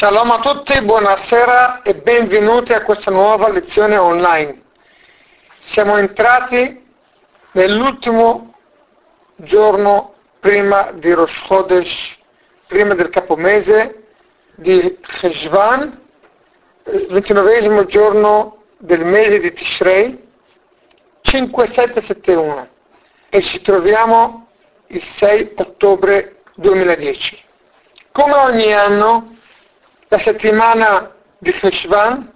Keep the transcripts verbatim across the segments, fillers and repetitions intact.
Shalom a tutti, buonasera e benvenuti a questa nuova lezione online. Siamo entrati nell'ultimo giorno prima di Rosh Chodesh, prima del capomese di Cheshvan, il ventinovesimo giorno del mese di Tishrei, cinque sette sette uno, e ci troviamo il sei ottobre duemiladieci. Come ogni anno, la settimana di Cheshvan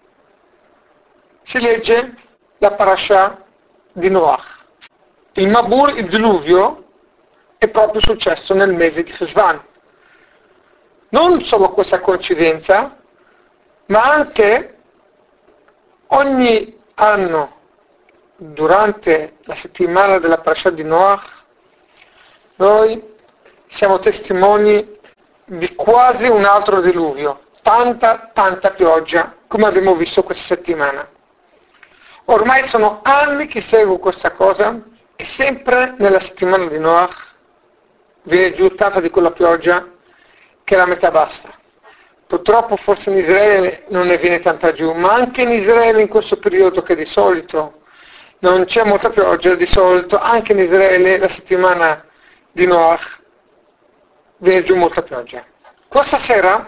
si legge la parasha di Noach. Il Mabul, il diluvio, è proprio successo nel mese di Cheshvan. Non solo questa coincidenza, ma anche ogni anno, durante la settimana della parasha di Noach, noi siamo testimoni di quasi un altro diluvio, tanta, tanta pioggia, come abbiamo visto questa settimana. Ormai sono anni che seguo questa cosa e sempre nella settimana di Noach viene giù tanta di quella pioggia che la metà basta. Purtroppo forse in Israele non ne viene tanta giù, ma anche in Israele in questo periodo, che di solito non c'è molta pioggia, di solito anche in Israele la settimana di Noach viene giù molta pioggia. Questa sera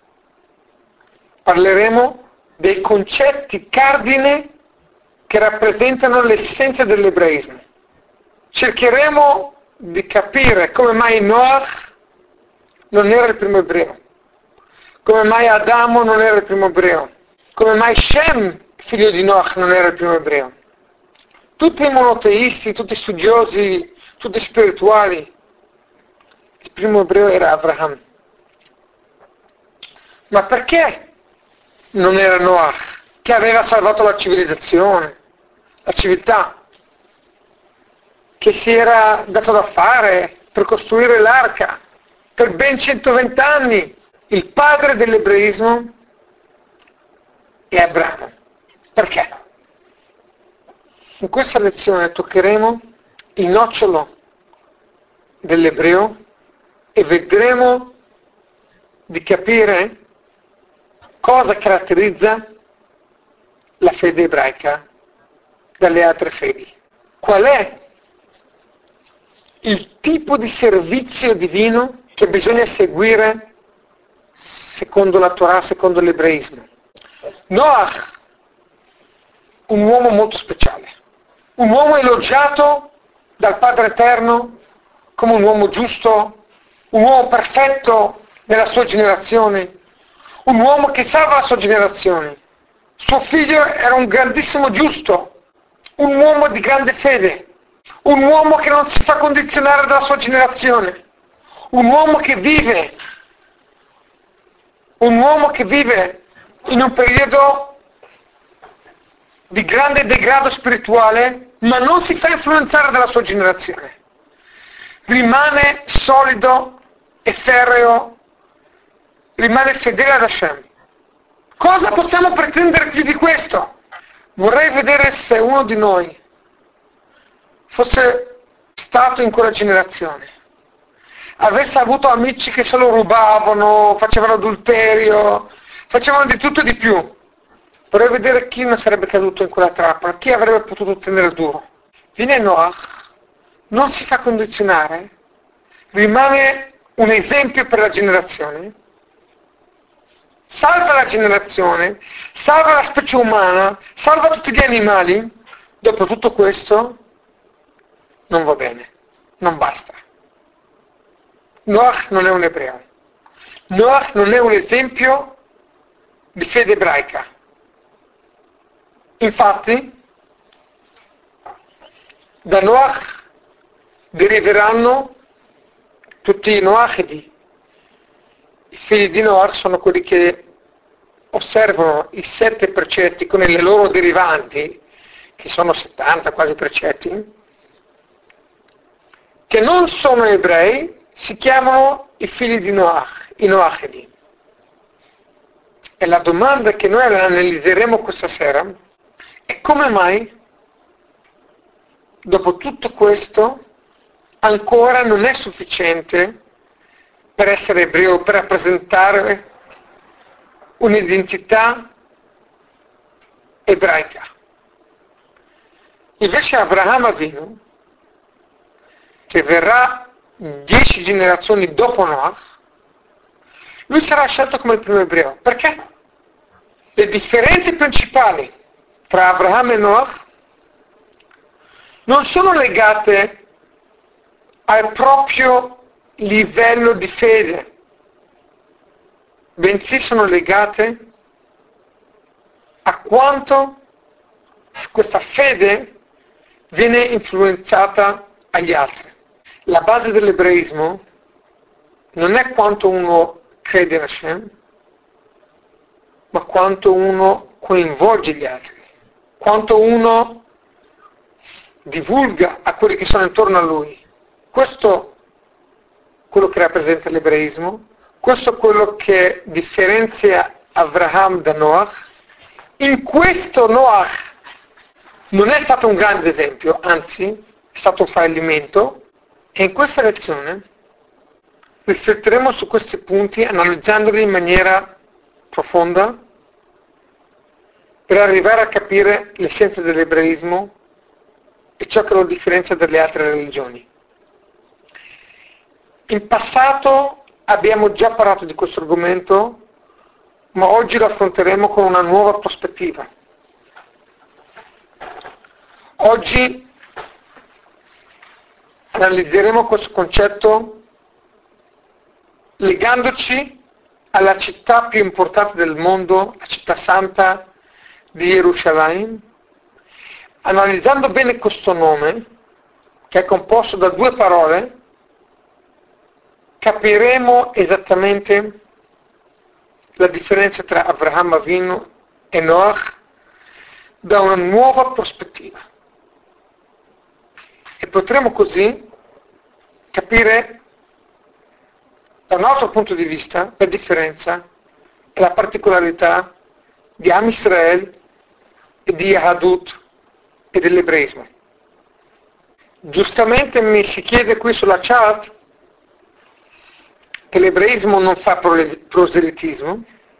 parleremo dei concetti cardine che rappresentano l'essenza dell'ebraismo. Cercheremo di capire come mai Noach non era il primo ebreo, come mai Adamo non era il primo ebreo, come mai Shem, figlio di Noach, non era il primo ebreo. Tutti i monoteisti, tutti studiosi, tutti spirituali, il primo ebreo era Abraham. Ma perché non era Noach, che aveva salvato la civilizzazione, la civiltà, che si era dato da fare per costruire l'arca per ben centoventi anni? Il padre dell'ebraismo è Abramo. Perché? In questa lezione toccheremo il nocciolo dell'ebreo e vedremo di capire cosa caratterizza la fede ebraica dalle altre fedi. Qual è il tipo di servizio divino che bisogna seguire secondo la Torah, secondo l'ebraismo. Noach, un uomo molto speciale, un uomo elogiato dal Padre Eterno come un uomo giusto, un uomo perfetto nella sua generazione, un uomo che salva la sua generazione. Suo figlio era un grandissimo giusto, un uomo di grande fede, un uomo che non si fa condizionare dalla sua generazione, un uomo che vive, un uomo che vive in un periodo di grande degrado spirituale, ma non si fa influenzare dalla sua generazione. Rimane solido e ferreo, rimane fedele ad Hashem. Cosa possiamo pretendere più di questo? Vorrei vedere se uno di noi fosse stato in quella generazione, avesse avuto amici che se lo rubavano, facevano adulterio, facevano di tutto e di più. Vorrei vedere chi non sarebbe caduto in quella trappola, chi avrebbe potuto tenere duro. Viene Noach, non si fa condizionare, rimane un esempio per la generazione, salva la generazione, salva la specie umana, salva tutti gli animali. Dopo tutto questo non va bene, non basta. Noach non è un ebreo. Noach non è un esempio di fede ebraica. Infatti, da Noach deriveranno tutti i Noachidi. I figli di Noach sono quelli che osservano i sette precetti con le loro derivanti, che sono settanta quasi precetti, che non sono ebrei, si chiamano i figli di Noach, i Noachidi. E la domanda che noi analizzeremo questa sera è: come mai dopo tutto questo ancora non è sufficiente per essere ebreo, per rappresentare un'identità ebraica. Invece Abraham Avinu, che verrà dieci generazioni dopo Noach, lui sarà scelto come il primo ebreo. Perché? Le differenze principali tra Abraham e Noach non sono legate al proprio livello di fede, bensì sono legate a quanto questa fede viene influenzata agli altri. La base dell'ebraismo non è quanto uno crede in Hashem, ma quanto uno coinvolge gli altri, quanto uno divulga a quelli che sono intorno a lui. Questo è quello che rappresenta l'ebraismo, questo è quello che differenzia Abraham da Noach. In questo Noach non è stato un grande esempio, anzi è stato un fallimento, e in questa lezione rifletteremo su questi punti analizzandoli in maniera profonda per arrivare a capire l'essenza dell'ebraismo e ciò che lo differenzia dalle altre religioni. In passato abbiamo già parlato di questo argomento, ma oggi lo affronteremo con una nuova prospettiva. Oggi analizzeremo questo concetto legandoci alla città più importante del mondo, la città santa di Gerusalemme, analizzando bene questo nome, che è composto da due parole, capiremo esattamente la differenza tra Abraham Avinu e Noach da una nuova prospettiva. E potremo così capire da un altro punto di vista la differenza e la particolarità di Am Israel e di Yahadut e dell'ebraismo. Giustamente mi si chiede qui sulla chat che l'ebraismo non fa proselitismo.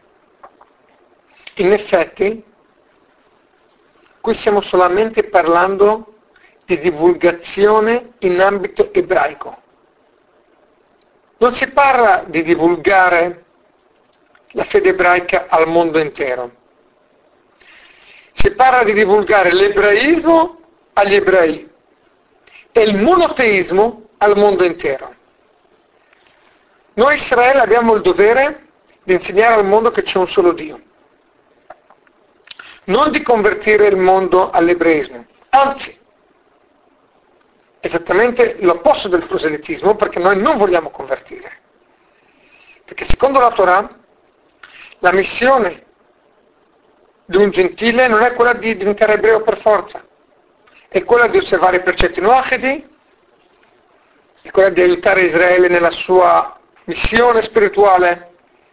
In effetti, qui stiamo solamente parlando di divulgazione in ambito ebraico. Non si parla di divulgare la fede ebraica al mondo intero. Si parla di divulgare l'ebraismo agli ebrei e il monoteismo al mondo intero. Noi Israele abbiamo il dovere di insegnare al mondo che c'è un solo Dio. Non di convertire il mondo all'ebraismo, anzi, esattamente l'opposto del proselitismo, perché noi non vogliamo convertire. Perché secondo la Torah, la missione di un gentile non è quella di diventare ebreo per forza, è quella di osservare i precetti noachidi, è quella di aiutare Israele nella sua missione spirituale,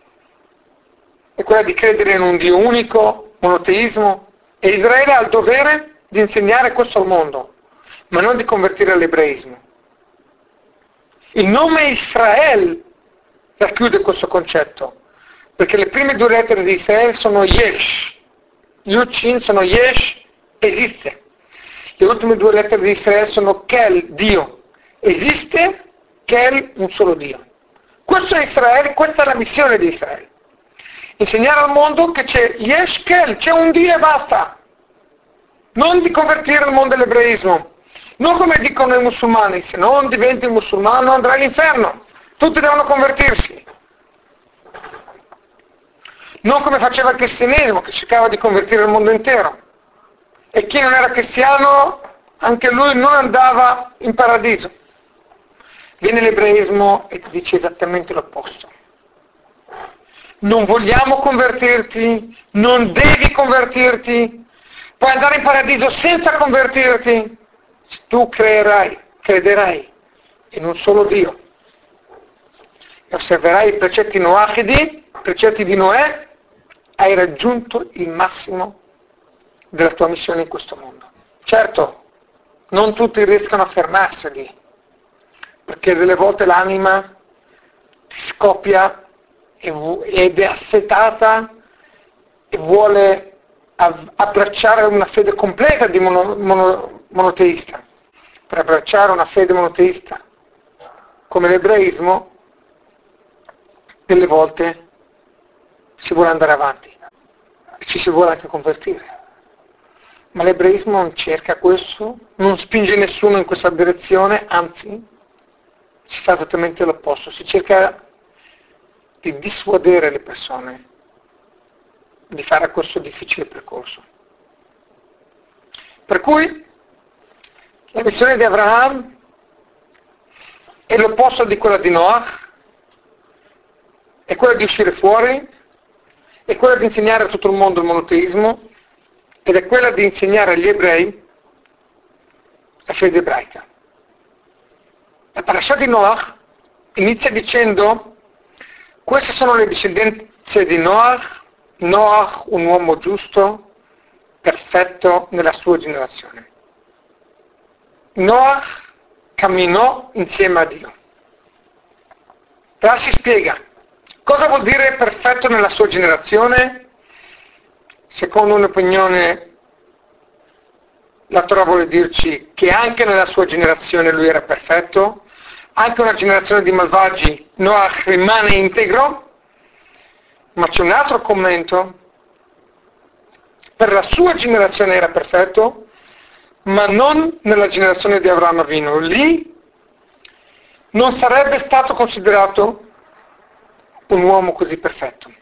è quella di credere in un Dio unico, monoteismo, e Israele ha il dovere di insegnare questo al mondo, ma non di convertire all'ebraismo. Il nome Israel racchiude questo concetto, perché le prime due lettere di Israele sono Yesh, Yud-Shin sono Yesh, esiste. Le ultime due lettere di Israele sono Kel, Dio, esiste, Kel, un solo Dio. Questo è Israele, questa è la missione di Israele. Insegnare al mondo che c'è Yesh Kel, c'è un Dio e basta. Non di convertire il mondo all'ebraismo. Non come dicono i musulmani, se non diventi musulmano andrai all'inferno. Tutti devono convertirsi. Non come faceva il cristianesimo, che cercava di convertire il mondo intero. E chi non era cristiano, anche lui non andava in paradiso. Viene l'ebraismo e ti dice esattamente l'opposto. Non vogliamo convertirti, non devi convertirti, puoi andare in paradiso senza convertirti. Se tu creerai, crederai in un solo Dio e osserverai i precetti noachidi, i precetti di Noè, hai raggiunto il massimo della tua missione in questo mondo. Certo, non tutti riescono a fermarseli, perché delle volte l'anima scoppia ed è assetata e vuole abbracciare una fede completa di mono, mono, monoteista. Per abbracciare una fede monoteista come l'ebraismo, delle volte si vuole andare avanti e ci si vuole anche convertire. Ma l'ebraismo non cerca questo, non spinge nessuno in questa direzione, anzi si fa esattamente l'opposto, si cerca di dissuadere le persone di fare questo difficile percorso. Per cui la missione di Abraham è l'opposto di quella di Noach, è quella di uscire fuori, è quella di insegnare a tutto il mondo il monoteismo ed è quella di insegnare agli ebrei la fede ebraica. La parasha di Noach inizia dicendo: queste sono le discendenze di Noach, Noach un uomo giusto, perfetto nella sua generazione. Noach camminò insieme a Dio. Rashi spiega cosa vuol dire perfetto nella sua generazione. Secondo un'opinione, la Torah vuole dirci che anche nella sua generazione lui era perfetto, anche una generazione di malvagi Noach rimane integro, ma c'è un altro commento: per la sua generazione era perfetto, ma non nella generazione di Avraham Avinu. Lì non sarebbe stato considerato un uomo così perfetto.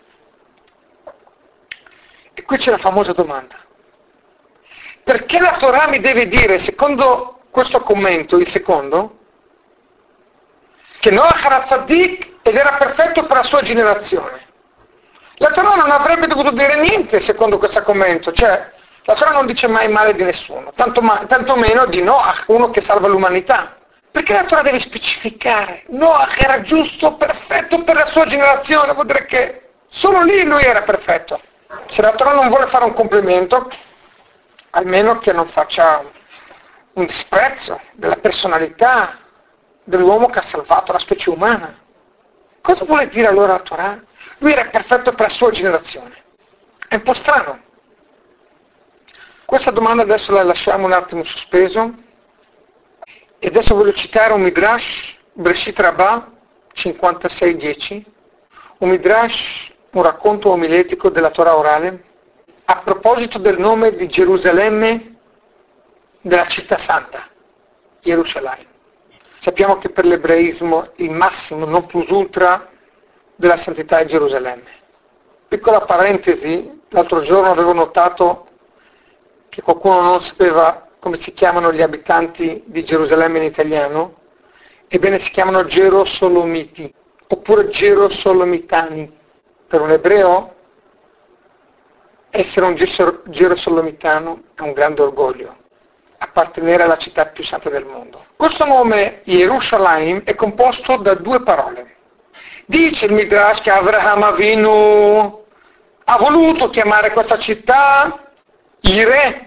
E qui c'è la famosa domanda: perché la Torah mi deve dire, secondo questo commento, il secondo, che Noach era tzaddik ed era perfetto per la sua generazione? La Torah non avrebbe dovuto dire niente secondo questo commento, cioè la Torah non dice mai male di nessuno, tanto, ma, tanto meno di Noach, uno che salva l'umanità. Perché la Torah deve specificare? Noach era giusto, perfetto per la sua generazione, vuol dire che solo lì lui era perfetto. Se la Torah non vuole fare un complimento, almeno che non faccia un disprezzo della personalità dell'uomo che ha salvato la specie umana. Cosa vuole dire allora la Torah? Lui era perfetto per la sua generazione. È un po' strano. Questa domanda adesso la lasciamo un attimo sospeso. E adesso voglio citare un Midrash, Breshit Rabbah cinquantasei dieci, un Midrash, un racconto omiletico della Torah orale, a proposito del nome di Gerusalemme, della città santa, Gerusalemme. Sappiamo che per l'ebraismo il massimo, non plus ultra, della santità è Gerusalemme. Piccola parentesi, l'altro giorno avevo notato che qualcuno non sapeva come si chiamano gli abitanti di Gerusalemme in italiano. Ebbene, si chiamano Gerosolomiti, oppure Gerosolomitani. Per un ebreo essere un Gerosolomitano è un grande orgoglio, appartenere alla città più santa del mondo. Questo nome Yerushalayim è composto da due parole. Dice il Midrash che Avraham Avinu ha voluto chiamare questa città Yireh.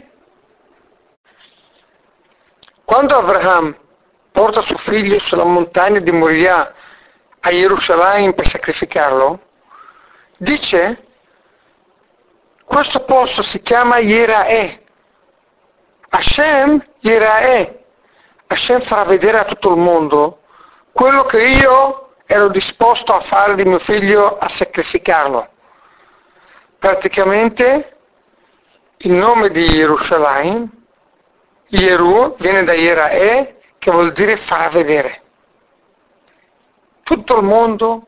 Quando Avraham porta suo figlio sulla montagna di Moriah a Gerusalemme per sacrificarlo, dice: questo posto si chiama Yeraeh. Hashem Yeraeh. Hashem farà vedere a tutto il mondo quello che io ero disposto a fare di mio figlio, a sacrificarlo. Praticamente il nome di Gerusalemme, Yeru, viene da Yeraeh, che vuol dire far vedere. Tutto il mondo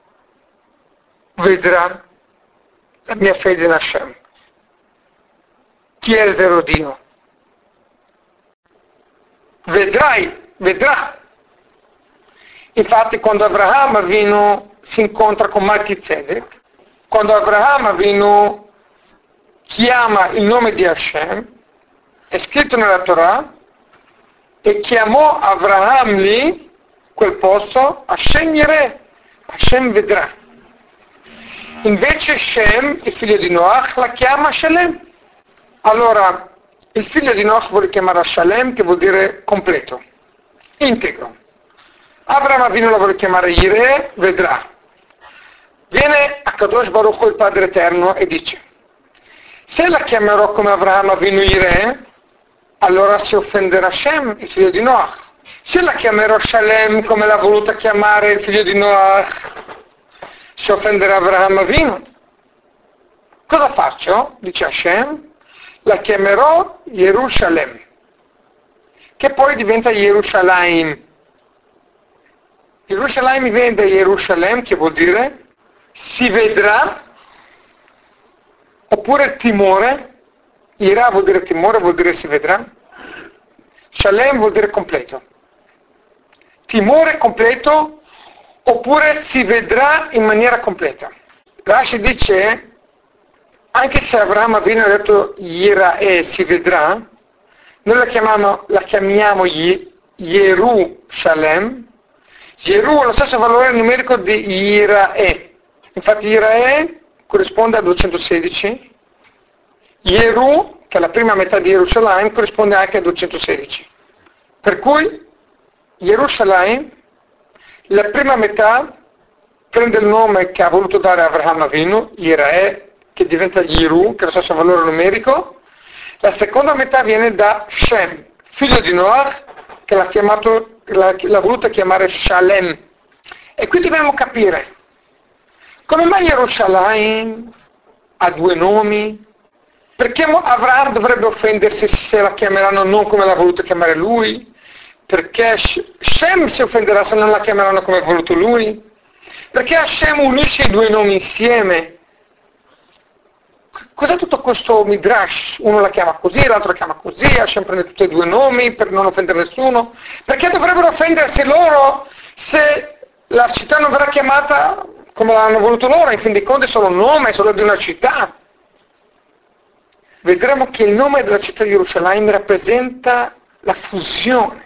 vedrà la mia fede in Hashem. Chi è il vero Dio? Vedrai, vedrà. Infatti quando Avraham Avinu si incontra con Melchizedek, quando Avraham Avinu chiama il nome di Hashem, è scritto nella Torah, e chiamò Avraham lì, quel posto, Hashem Yireh, Hashem vedrà. Invece Shem, il figlio di Noach, la chiama Shalem. Allora, il figlio di Noach vuole chiamare Shalem, che vuol dire completo, integro. Avraham Avinu la vuole chiamare Yireh, vedrà. Viene a Kadosh Baruch Hu, il Padre Eterno, e dice: Se la chiamerò come Avraham Avinu Yireh, allora si offenderà Shem, il figlio di Noach. Se la chiamerò Shalem come l'ha voluta chiamare il figlio di Noach, si offenderà Avraham Avinu. Cosa faccio? Dice Hashem, la chiamerò Yerushalem, che poi diventa Yerushalayim. Yerushalayim viene da Yerushalem, che vuol dire si vedrà, oppure timore. Ira vuol dire timore, vuol dire si vedrà. Shalem vuol dire completo. Timore completo, oppure si vedrà in maniera completa. Rashi dice, anche se Avraham Avinu ha detto Ira e si vedrà, noi la chiamiamo, la chiamiamo Yerushalem. Yeru ha lo stesso valore numerico di Irae. Infatti Irae corrisponde a duecentosedici. Yeru, che è la prima metà di Gerusalemme, corrisponde anche a duecentosedici. Per cui Gerusalemme, la prima metà, prende il nome che ha voluto dare Avraham Avinu, Irae, che diventa Yeru, che è lo stesso valore numerico. La seconda metà viene da Shem, figlio di Noach, che l'ha chiamato L'ha, l'ha voluta chiamare Shalem. E qui dobbiamo capire come mai Yerushalayim ha due nomi, perché Avraham dovrebbe offendersi se la chiameranno non come l'ha voluto chiamare lui, perché Shem si offenderà se non la chiameranno come ha voluto lui, perché Hashem unisce i due nomi insieme. Cos'è tutto questo midrash? Uno la chiama così, l'altro la chiama così, Hashem prende tutti e due i nomi per non offendere nessuno. Perché dovrebbero offendersi loro se la città non verrà chiamata come l'hanno voluto loro? In fin dei conti è solo un nome, è solo di una città. Vedremo che il nome della città di Gerusalemme rappresenta la fusione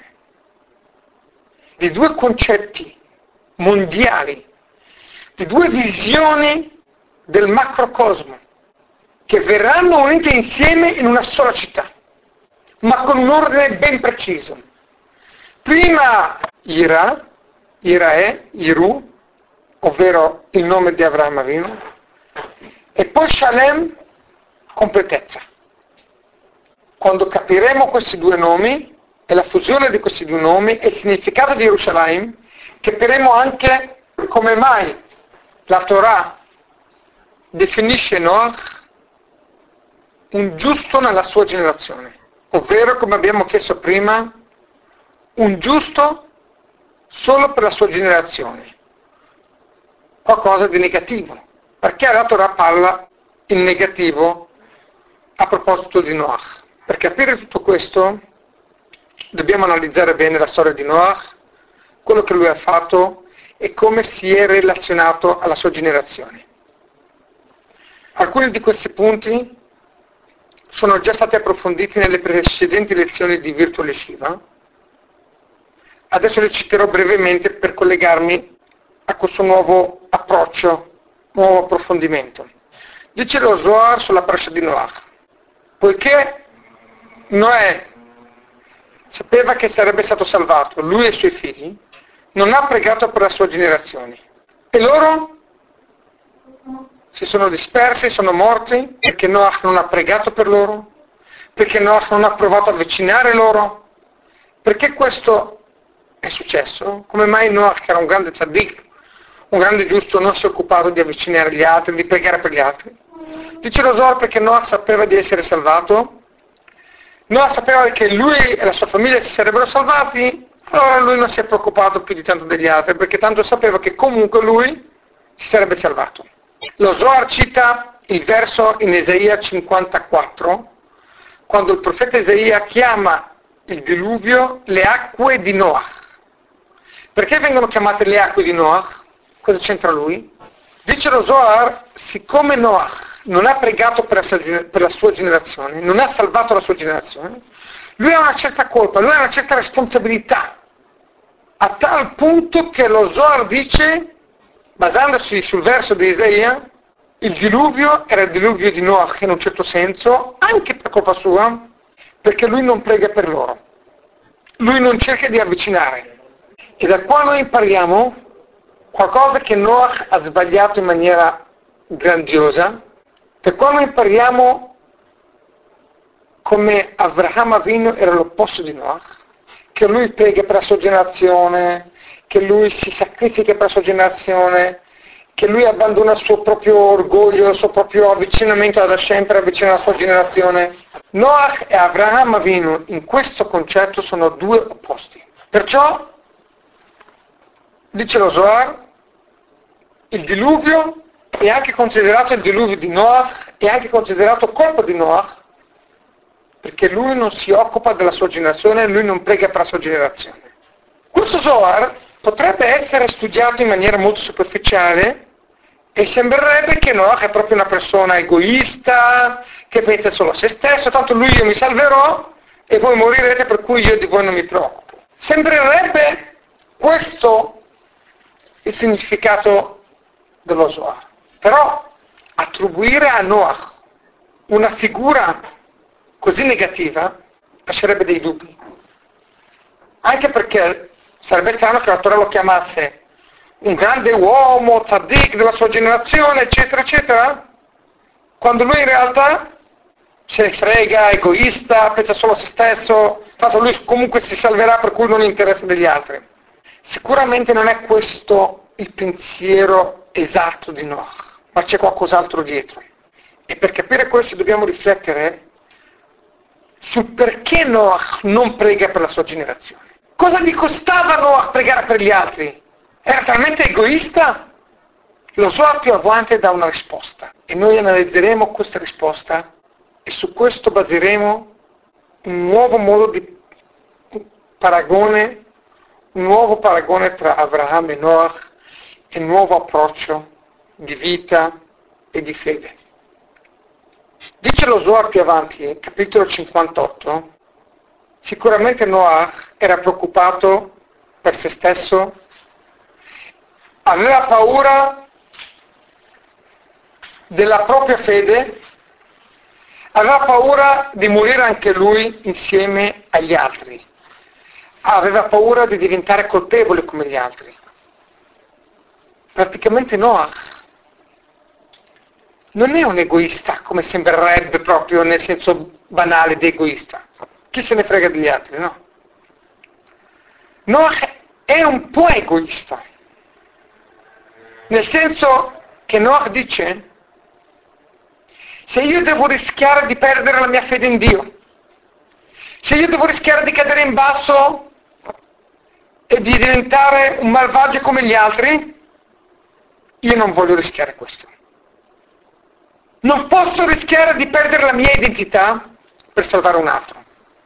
di due concetti mondiali, di due visioni del macrocosmo, che verranno unite insieme in una sola città, ma con un ordine ben preciso. Prima Ira, Irae, Iru, ovvero il nome di Avraham Avinu, e poi Shalem, completezza. Quando capiremo questi due nomi e la fusione di questi due nomi e il significato di Gerusalemme, capiremo anche come mai la Torah definisce Noach un giusto nella sua generazione, ovvero, come abbiamo chiesto prima, un giusto solo per la sua generazione, qualcosa di negativo, perché la Torah parla in negativo a proposito di Noach. Per capire tutto questo dobbiamo analizzare bene la storia di Noach, quello che lui ha fatto e come si è relazionato alla sua generazione. Alcuni di questi punti sono già stati approfonditi nelle precedenti lezioni di Virtual Yeshiva. Adesso li citerò brevemente per collegarmi a questo nuovo approccio, nuovo approfondimento. Dice lo Zohar sulla parasha di Noach: poiché Noè sapeva che sarebbe stato salvato, lui e i suoi figli, non ha pregato per la sua generazione. E loro si sono dispersi, sono morti, perché Noach non ha pregato per loro, perché Noach non ha provato a avvicinare loro. Perché questo è successo? Come mai Noach, che era un grande tzaddik, un grande giusto, non si è occupato di avvicinare gli altri, di pregare per gli altri? Dice lo Zohar perché Noach sapeva di essere salvato, Noach sapeva che lui e la sua famiglia si sarebbero salvati, allora lui non si è preoccupato più di tanto degli altri, perché tanto sapeva che comunque lui si sarebbe salvato. Lo Zohar cita il verso in Isaia cinquantaquattro, quando il profeta Isaia chiama il diluvio le acque di Noach. Perché vengono chiamate le acque di Noach? Cosa c'entra lui? Dice lo Zohar, siccome Noach non ha pregato per la sua generazione, non ha salvato la sua generazione, lui ha una certa colpa, lui ha una certa responsabilità, a tal punto che lo Zohar dice, basandosi sul verso di Isaia, il diluvio era il diluvio di Noach in un certo senso, anche per colpa sua, perché lui non prega per loro. Lui non cerca di avvicinare. E da qua noi impariamo qualcosa che Noach ha sbagliato in maniera grandiosa, da qua noi impariamo come Avraham Avinu era l'opposto di Noach, che lui prega per la sua generazione, che lui si sacrifica per la sua generazione, che lui abbandona il suo proprio orgoglio, il suo proprio avvicinamento ad Hashem per avvicinare la sua generazione. Noach e Avraham Avinu in questo concetto sono due opposti. Perciò, dice lo Zohar, il diluvio è anche considerato il diluvio di Noach, è anche considerato colpa di Noach, perché lui non si occupa della sua generazione, lui non prega per la sua generazione. Questo Zohar potrebbe essere studiato in maniera molto superficiale e sembrerebbe che Noach è proprio una persona egoista, che pensa solo a se stesso, tanto lui io mi salverò e voi morirete, per cui io di voi non mi preoccupo. Sembrerebbe questo il significato dello Zohar. Però attribuire a Noach una figura così negativa lascerebbe dei dubbi. Anche perché sarebbe strano che la Torah lo chiamasse un grande uomo, tzaddik della sua generazione, eccetera, eccetera, quando lui in realtà se ne frega, egoista, pensa solo a se stesso, tanto lui comunque si salverà, per cui non interessa degli altri. Sicuramente non è questo il pensiero esatto di Noach, ma c'è qualcos'altro dietro. E per capire questo dobbiamo riflettere sul perché Noach non prega per la sua generazione. Cosa gli costava a Noach pregare per gli altri? Era talmente egoista? Lo Zohar più avanti dà una risposta e noi analizzeremo questa risposta e su questo baseremo un nuovo modo di paragone, un nuovo paragone tra Avraham e Noach e un nuovo approccio di vita e di fede. Dice lo Zohar più avanti, capitolo cinquantotto, sicuramente Noach era preoccupato per se stesso, aveva paura della propria fede, aveva paura di morire anche lui insieme agli altri, aveva paura di diventare colpevole come gli altri. Praticamente Noach non è un egoista come sembrerebbe proprio nel senso banale di egoista. Chi se ne frega degli altri, no? Noach è un po' egoista, nel senso che Noach dice: se io devo rischiare di perdere la mia fede in Dio, se io devo rischiare di cadere in basso e di diventare un malvagio come gli altri, io non voglio rischiare questo. Non posso rischiare di perdere la mia identità per salvare un altro.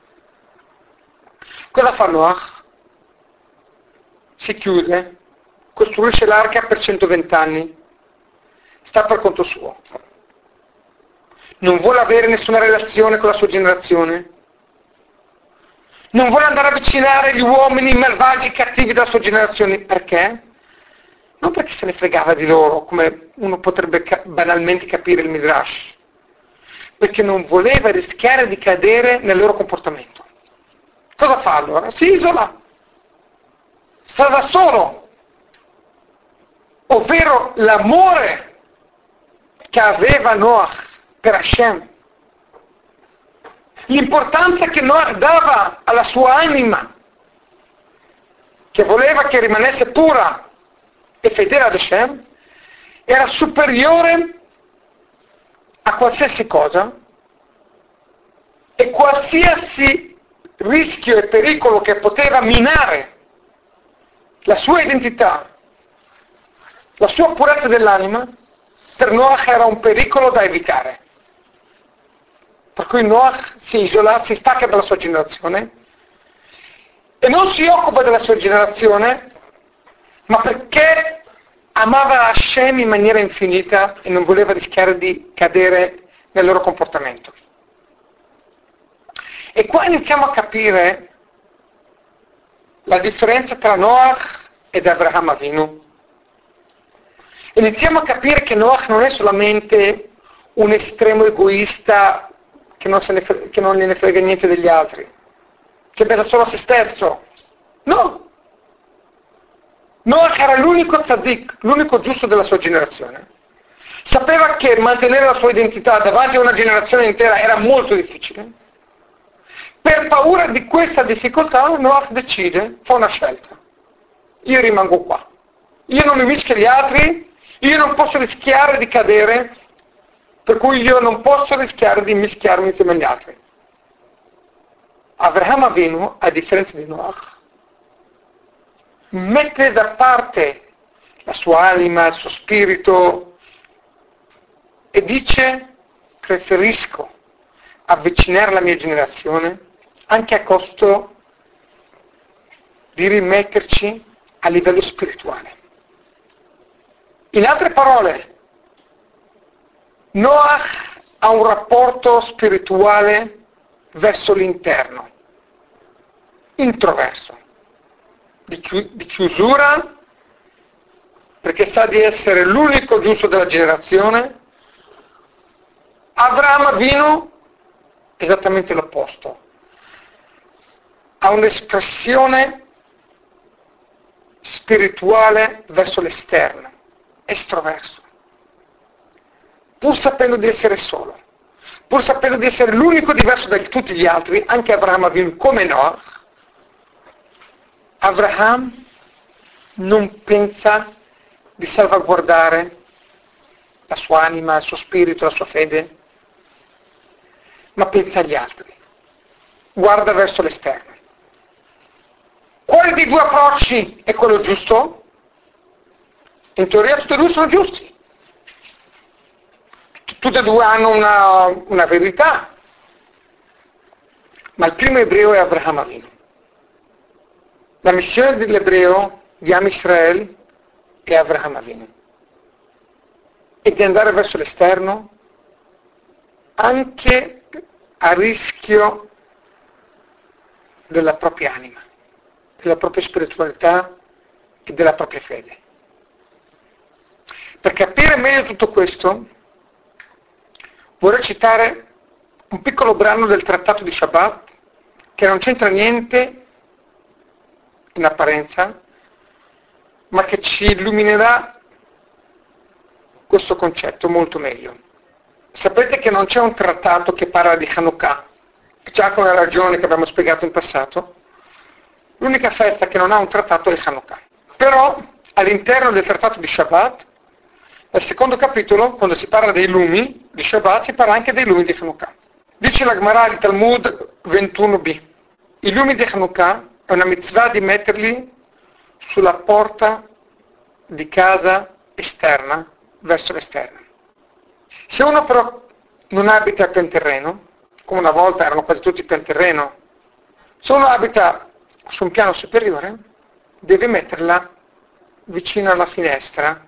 Cosa fa Noach? Si chiude, costruisce l'arca per centoventi anni, sta per conto suo. Non vuole avere nessuna relazione con la sua generazione. Non vuole andare a avvicinare gli uomini malvagi e cattivi della sua generazione. Perché? Non perché se ne fregava di loro, come uno potrebbe ca- banalmente capire il Midrash, perché non voleva rischiare di cadere nel loro comportamento. Cosa fa allora? Si isola, sta da solo, ovvero l'amore che aveva Noach per Hashem, l'importanza che Noach dava alla sua anima, che voleva che rimanesse pura e fedele ad Hashem, era superiore a qualsiasi cosa, e qualsiasi rischio e pericolo che poteva minare la sua identità, la sua purezza dell'anima, per Noach era un pericolo da evitare. Per cui Noach si isola, si stacca dalla sua generazione e non si occupa della sua generazione, ma perché amava Hashem in maniera infinita e non voleva rischiare di cadere nel loro comportamento. E qua iniziamo a capire la differenza tra Noach ed Avraham Avinu. Iniziamo a capire che Noach non è solamente un estremo egoista che non, se ne fre- che non gliene frega niente degli altri, che pensa solo a se stesso. No! Noach era l'unico tzaddik, l'unico giusto della sua generazione. Sapeva che mantenere la sua identità davanti a una generazione intera era molto difficile. Per paura di questa difficoltà Noach decide, fa una scelta. Io rimango qua. Io non mi mischio agli altri, io non posso rischiare di cadere, per cui io non posso rischiare di mischiarmi insieme agli altri. Avraham Avinu, a differenza di Noach, mette da parte la sua anima, il suo spirito e dice: preferisco avvicinare la mia generazione anche a costo di rimetterci a livello spirituale. In altre parole, Noach ha un rapporto spirituale verso l'interno, introverso, di, chi- di chiusura, perché sa di essere l'unico giusto della generazione. Avraham Avinu esattamente l'opposto, ha un'espressione spirituale verso l'esterno, estroverso, pur sapendo di essere solo, pur sapendo di essere l'unico diverso da tutti gli altri, anche Avraham Avinu come Noach. Avraham non pensa di salvaguardare la sua anima, il suo spirito, la sua fede, ma pensa agli altri, guarda verso l'esterno. Quale dei due approcci è quello giusto? In teoria tutti e due sono giusti. Tutti e due hanno una, una verità. Ma il primo ebreo è Avraham Avinu. La missione dell'ebreo di Am Israel è Avraham Avinu. E di andare verso l'esterno anche a rischio della propria anima, della propria spiritualità e della propria fede. Per capire meglio tutto questo, vorrei citare un piccolo brano del Trattato di Shabbat, che non c'entra niente in apparenza, ma che ci illuminerà questo concetto molto meglio. Sapete che non c'è un trattato che parla di Hanukkah, c'è anche una ragione che abbiamo spiegato in passato. L'unica festa che non ha un trattato è Hanukkah. Però all'interno del trattato di Shabbat, nel secondo capitolo, quando si parla dei lumi di Shabbat, si parla anche dei lumi di Hanukkah. Dice la Gemara di Talmud ventuno b: i lumi di Hanukkah è una mitzvah di metterli sulla porta di casa esterna, verso l'esterno. Se uno però non abita a pian terreno, come una volta erano quasi tutti pian terreno, se uno abita su un piano superiore, deve metterla vicino alla finestra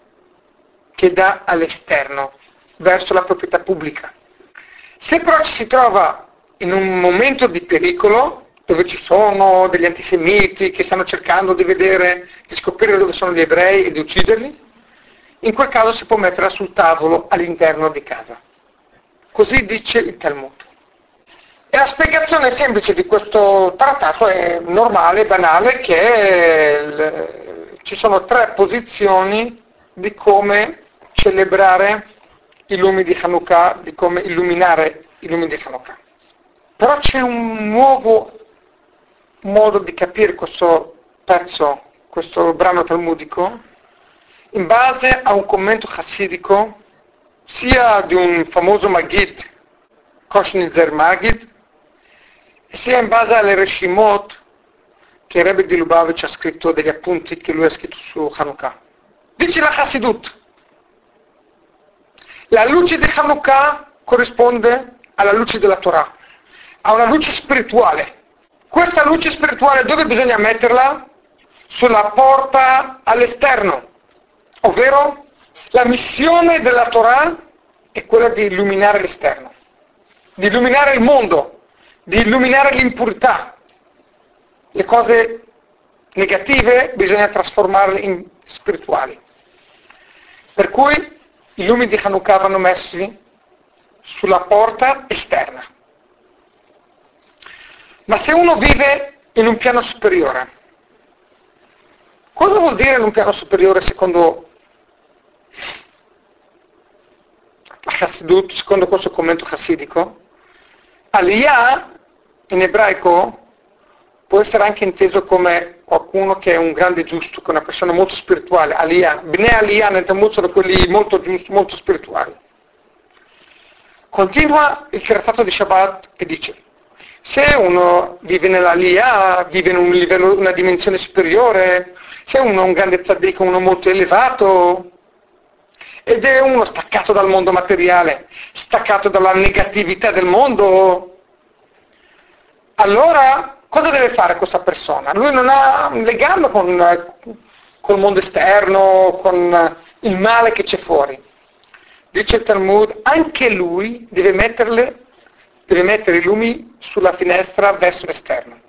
che dà all'esterno, verso la proprietà pubblica. Se però ci si trova in un momento di pericolo, dove ci sono degli antisemiti che stanno cercando di vedere, di scoprire dove sono gli ebrei e di ucciderli, in quel caso si può metterla sul tavolo all'interno di casa. Così dice il Talmud. E la spiegazione semplice di questo trattato è normale, banale, che il, ci sono tre posizioni di come celebrare i lumi di Hanukkah, di come illuminare i lumi di Hanukkah. Però c'è un nuovo modo di capire questo pezzo, questo brano talmudico, in base a un commento chassidico, sia di un famoso Maggid, Koshnitzer Maggid, sia in base alle Reshimot che Rebbe di Lubavitch ha scritto, degli appunti che lui ha scritto su Hanukkah. Dice la Chassidut: la luce di Hanukkah corrisponde alla luce della Torah, a una luce spirituale. Questa luce spirituale dove bisogna metterla? Sulla porta all'esterno, ovvero la missione della Torah è quella di illuminare l'esterno, di illuminare il mondo, di illuminare l'impurità. Le cose negative bisogna trasformarle in spirituali. Per cui i lumi di Hanukkah vanno messi sulla porta esterna. Ma se uno vive in un piano superiore, cosa vuol dire in un piano superiore secondo la Chassidut, secondo questo commento chassidico? Aliyah in ebraico può essere anche inteso come qualcuno che è un grande giusto, che è una persona molto spirituale, Aliyah. Bnei Aliyah nel Talmud sono quelli molto giusti, molto spirituali. Continua il trattato di Shabbat e dice: se uno vive nell'Aliyah, vive in un livello, una dimensione superiore, se uno è un grande tzaddik, uno molto elevato, ed è uno staccato dal mondo materiale, staccato dalla negatività del mondo, allora cosa deve fare questa persona? Lui non ha un legame con, con il mondo esterno, con il male che c'è fuori. Dice il Talmud, anche lui deve, metterle, deve mettere i lumi sulla finestra verso l'esterno.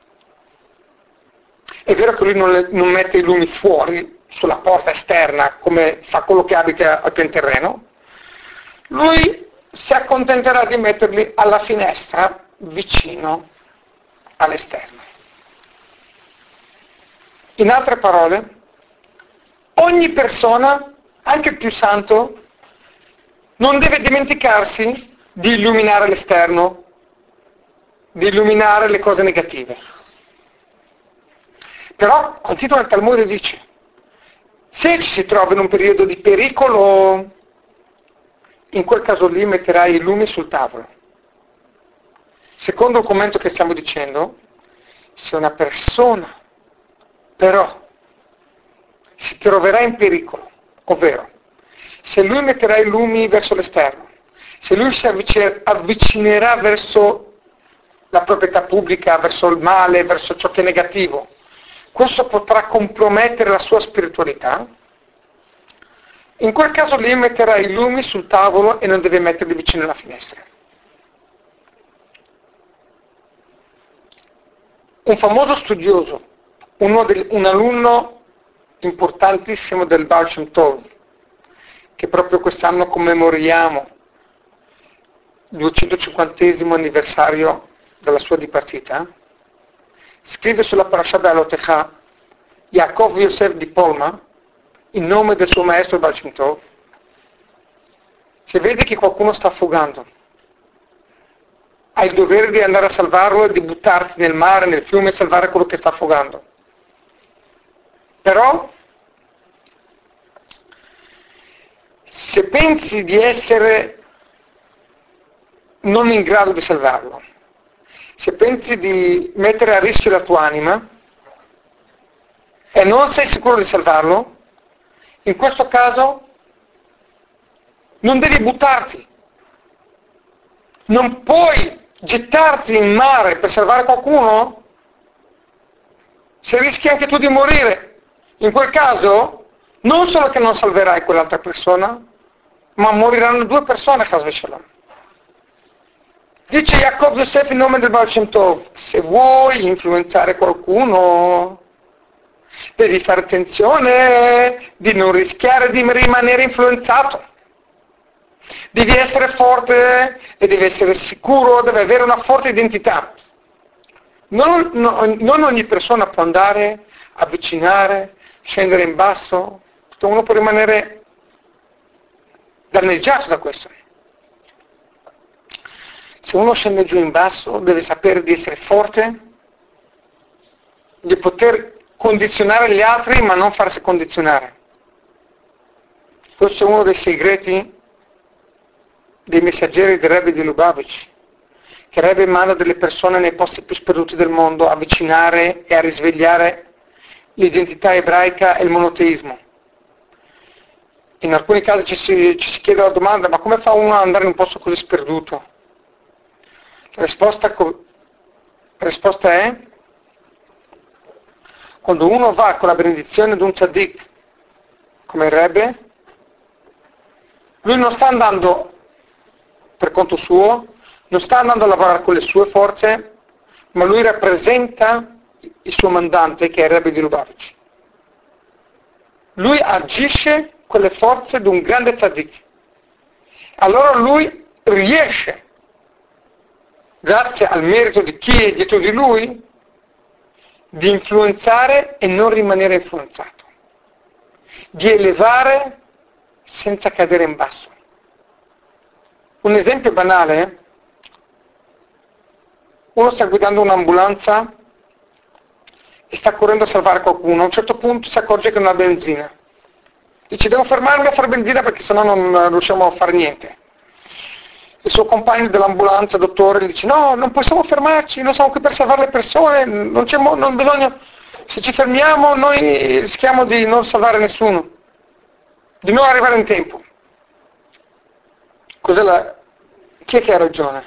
È vero che lui non, le, non mette i lumi fuori, sulla porta esterna, come fa quello che abita al pian terreno, lui si accontenterà di metterli alla finestra vicino all'esterno. In altre parole, ogni persona, anche il più santo, non deve dimenticarsi di illuminare l'esterno, di illuminare le cose negative. Però, continua il Talmud e dice, se ci si trova in un periodo di pericolo, in quel caso lì metterai i lumi sul tavolo. Secondo il commento che stiamo dicendo, se una persona però si troverà in pericolo, ovvero se lui metterà i lumi verso l'esterno, se lui si avvicinerà verso la proprietà pubblica, verso il male, verso ciò che è negativo, questo potrà compromettere la sua spiritualità. In quel caso lì metterà i lumi sul tavolo e non deve metterli vicino alla finestra. Un famoso studioso, uno del, un alunno importantissimo del Baal Shem Tov, che proprio quest'anno commemoriamo il duecentocinquantesimo anniversario della sua dipartita, scrive sulla Parasha Be'alotecha, Yaakov Yosef di Polma, in nome del suo maestro Baal Shem Tov. Se vedi che qualcuno sta affogando, hai il dovere di andare a salvarlo e di buttarti nel mare, nel fiume e salvare quello che sta affogando. Però, se pensi di essere non in grado di salvarlo, se pensi di mettere a rischio la tua anima e non sei sicuro di salvarlo, in questo caso non devi buttarti. Non puoi gettarti in mare per salvare qualcuno se rischi anche tu di morire. In quel caso, non solo che non salverai quell'altra persona, ma moriranno due persone a casa di Shalom. Dice Yaakov Yosef in nome del Baal Shem Tov, se vuoi influenzare qualcuno, devi fare attenzione di non rischiare di rimanere influenzato. Devi essere forte e devi essere sicuro, devi avere una forte identità. Non, non, non ogni persona può andare, avvicinare, scendere in basso, uno può rimanere danneggiato da questo. Se uno scende giù in basso deve sapere di essere forte, di poter condizionare gli altri ma non farsi condizionare. Questo è uno dei segreti dei messaggeri del Rebbe di Lubavitch, che il Rebbe manda delle persone nei posti più sperduti del mondo a avvicinare e a risvegliare l'identità ebraica e il monoteismo. In alcuni casi ci si, ci si chiede la domanda, ma come fa uno ad andare in un posto così sperduto? La risposta, la risposta è, quando uno va con la benedizione di un tzaddik come il Rebbe, lui non sta andando per conto suo, non sta andando a lavorare con le sue forze, ma lui rappresenta il suo mandante, che è il Rebbe di Lubavitch. Lui agisce con le forze di un grande tzaddik. Allora lui riesce, grazie al merito di chi è dietro di lui, di influenzare e non rimanere influenzato, di elevare senza cadere in basso. Un esempio banale, uno sta guidando un'ambulanza e sta correndo a salvare qualcuno, a un certo punto si accorge che non ha benzina. Dice, devo fermarmi a fare benzina perché sennò non riusciamo a fare niente. Il suo compagno dell'ambulanza, dottore, gli dice, no, non possiamo fermarci, noi siamo qui per salvare le persone, non, c'è mo- non bisogna, se ci fermiamo noi rischiamo di non salvare nessuno, di non arrivare in tempo. Cos'è la... Chi è che ha ragione?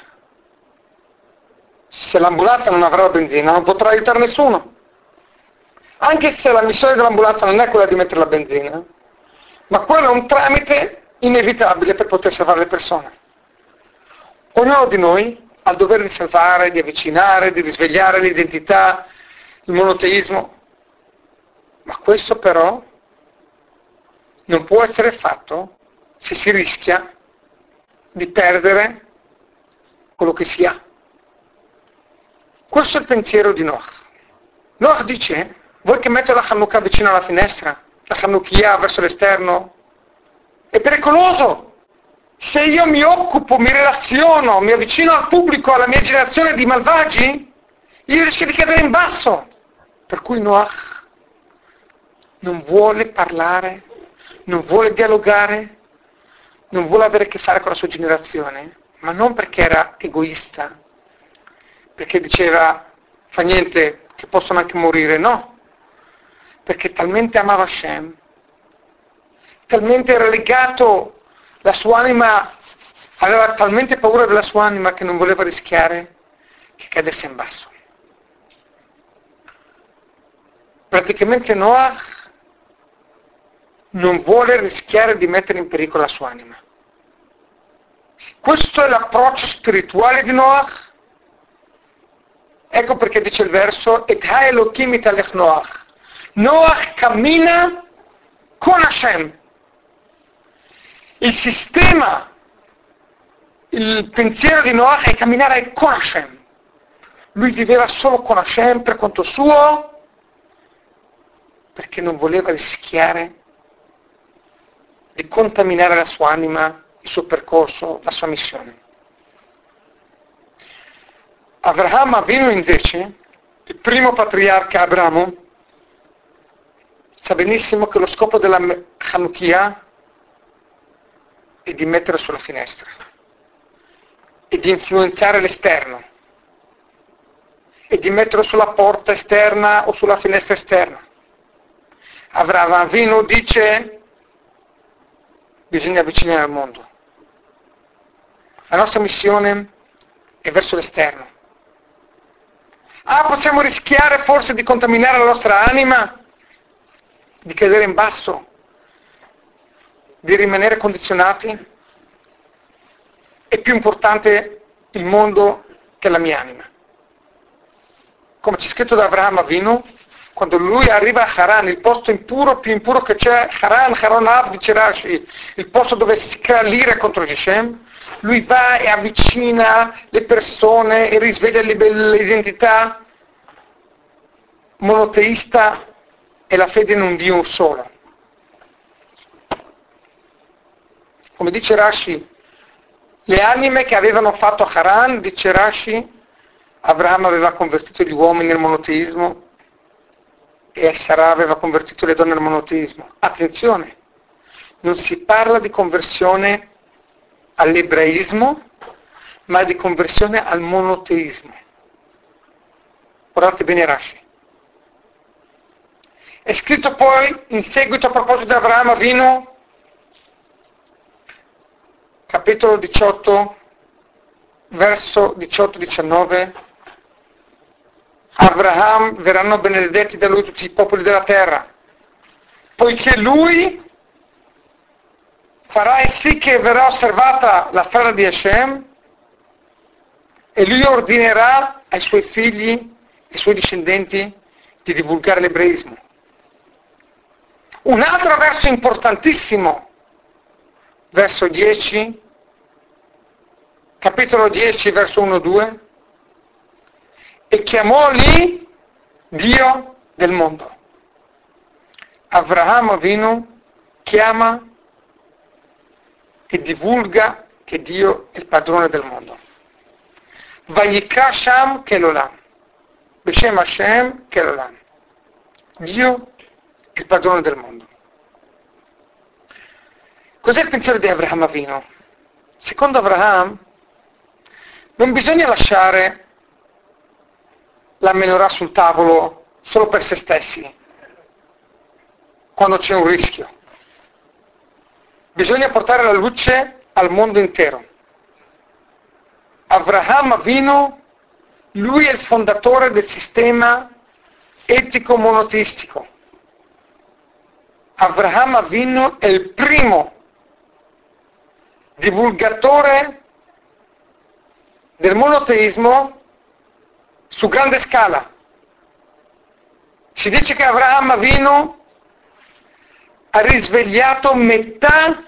Se l'ambulanza non avrà benzina non potrà aiutare nessuno. Anche se la missione dell'ambulanza non è quella di mettere la benzina, ma quello è un tramite inevitabile per poter salvare le persone. Ognuno di noi ha il dovere di salvare, di avvicinare, di risvegliare l'identità, il monoteismo, ma questo però non può essere fatto se si rischia di perdere quello che si ha. Questo è il pensiero di Noach. Noach dice, vuoi che metto la Chanukah vicino alla finestra? La Chanukiah verso l'esterno? È pericoloso! Se io mi occupo, mi relaziono, mi avvicino al pubblico, alla mia generazione di malvagi, io rischio di cadere in basso. Per cui Noach non vuole parlare, non vuole dialogare, non vuole avere a che fare con la sua generazione, ma non perché era egoista, perché diceva, fa niente, che possono anche morire, no, perché talmente amava Hashem, talmente era legato, la sua anima, aveva talmente paura della sua anima che non voleva rischiare che cadesse in basso. Praticamente Noach non vuole rischiare di mettere in pericolo la sua anima. Questo è l'approccio spirituale di Noach. Ecco perché dice il verso, Et ha Elohim italech Noach. Noach cammina con Hashem. Il sistema, il pensiero di Noach è camminare con Hashem. Lui viveva solo con Hashem per conto suo, perché non voleva rischiare di contaminare la sua anima, il suo percorso, la sua missione. Avraham Avinu invece, il primo patriarca Abramo, sa benissimo che lo scopo della Chanukiah è di mettere sulla finestra e di influenzare l'esterno e di metterlo sulla porta esterna o sulla finestra esterna. Avraham Avinu dice bisogna avvicinare al mondo. La nostra missione è verso l'esterno. Ah, possiamo rischiare forse di contaminare la nostra anima, di cadere in basso, di rimanere condizionati? È più importante il mondo che la mia anima. Come c'è scritto da Avraham Avinu, quando lui arriva a Haran, il posto impuro, più impuro che c'è, Haran, Haran Av, dice Rashi, il posto dove si crea l'ira contro Geshem, lui va e avvicina le persone e risveglia l'identità monoteista e la fede in un Dio solo. Come dice Rashi, le anime che avevano fatto Haran, dice Rashi, Abraham aveva convertito gli uomini nel monoteismo e Sarah aveva convertito le donne al monoteismo. Attenzione, non si parla di conversione all'ebraismo, ma di conversione al monoteismo. Guardate bene Rashi. È scritto poi, in seguito a proposito di Avraham Avinu, capitolo diciotto, verso diciotto diciannove, Avraham verranno benedetti da lui tutti i popoli della terra, poiché lui farà sì che verrà osservata la strada di Hashem e lui ordinerà ai suoi figli e ai suoi discendenti di divulgare l'ebraismo. Un altro verso importantissimo, verso dieci, capitolo dieci, verso uno due, e chiamò lì Dio del mondo. Avraham Avinu chiama e divulga che Dio è il padrone del mondo. Vayikra Sham Kelolam. Beshem Hashem Kelolam. Dio è il padrone del mondo. Cos'è il pensiero di Abraham Avinu? Secondo Abraham non bisogna lasciare la menorah sul tavolo solo per se stessi, quando c'è un rischio. Bisogna portare la luce al mondo intero. Abraham Avinu, lui è il fondatore del sistema etico monoteistico. Abraham Avinu è il primo divulgatore del monoteismo su grande scala. Si dice che Abraham Avinu ha risvegliato metà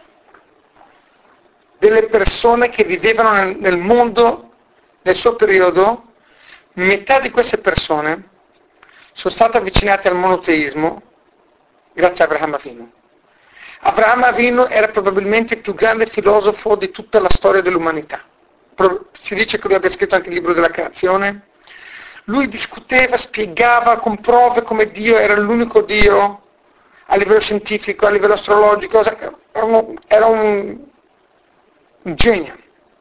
delle persone che vivevano nel, nel mondo nel suo periodo. Metà di queste persone sono state avvicinate al monoteismo grazie a Abraham Avinu. Abraham Avinu era probabilmente il più grande filosofo di tutta la storia dell'umanità. Si dice che lui abbia scritto anche il libro della creazione. Lui discuteva, spiegava con prove come Dio era l'unico Dio a livello scientifico, a livello astrologico. Era un, era un, un genio.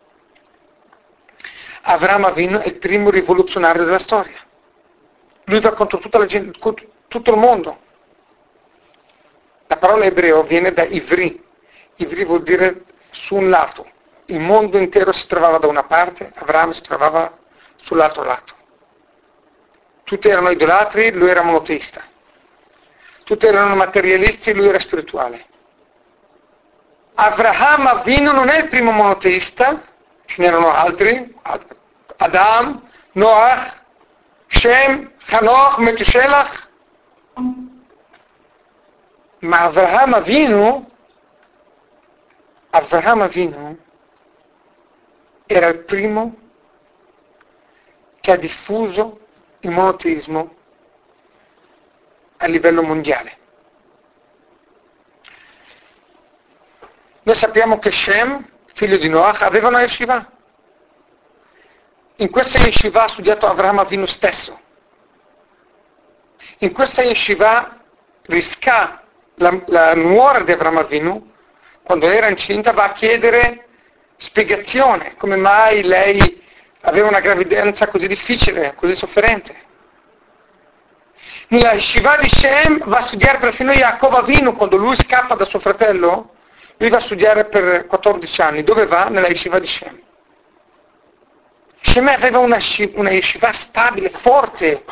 Abraham Avinu è il primo rivoluzionario della storia. Lui va contro tutta la gente, tutto il mondo. La parola ebreo viene da ivri. Ivri vuol dire su un lato. Il mondo intero si trovava da una parte, Abraham si trovava sull'altro lato. Tutti erano idolatri, lui era monoteista. Tutti erano materialisti, lui era spirituale. Abraham Avinu non è il primo monoteista, ce n'erano altri, Adam, Noach, Shem, Hanoch, Metushelach. Ma Abraham Avinu, Abraham Avinu era il primo che ha diffuso il monoteismo a livello mondiale. Noi sappiamo che Shem, figlio di Noach, aveva una yeshiva. In questa yeshiva ha studiato Abraham Avinu stesso. In questa yeshiva Rivka, la, la nuora di Abraham Avinu, quando era incinta, va a chiedere spiegazione, come mai lei aveva una gravidanza così difficile, così sofferente. Nella yeshiva di Shem va a studiare perfino Yaakov Avinu, quando lui scappa da suo fratello, lui va a studiare per quattordici anni. Dove va? Nella yeshiva di Shem. Shem aveva una, una yeshiva stabile, forte,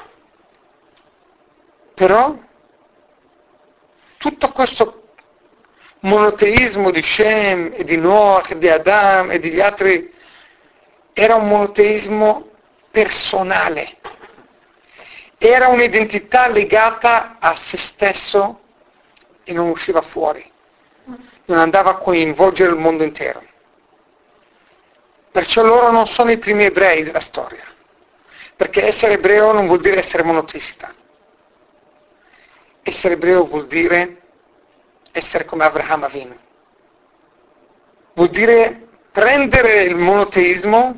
però tutto questo monoteismo di Shem e di Noach e di Adam e degli altri era un monoteismo personale, era un'identità legata a se stesso e non usciva fuori, non andava a coinvolgere il mondo intero. Perciò loro non sono i primi ebrei della storia, perché essere ebreo non vuol dire essere monoteista. Essere ebreo vuol dire essere come Abraham Avinu. Vuol dire prendere il monoteismo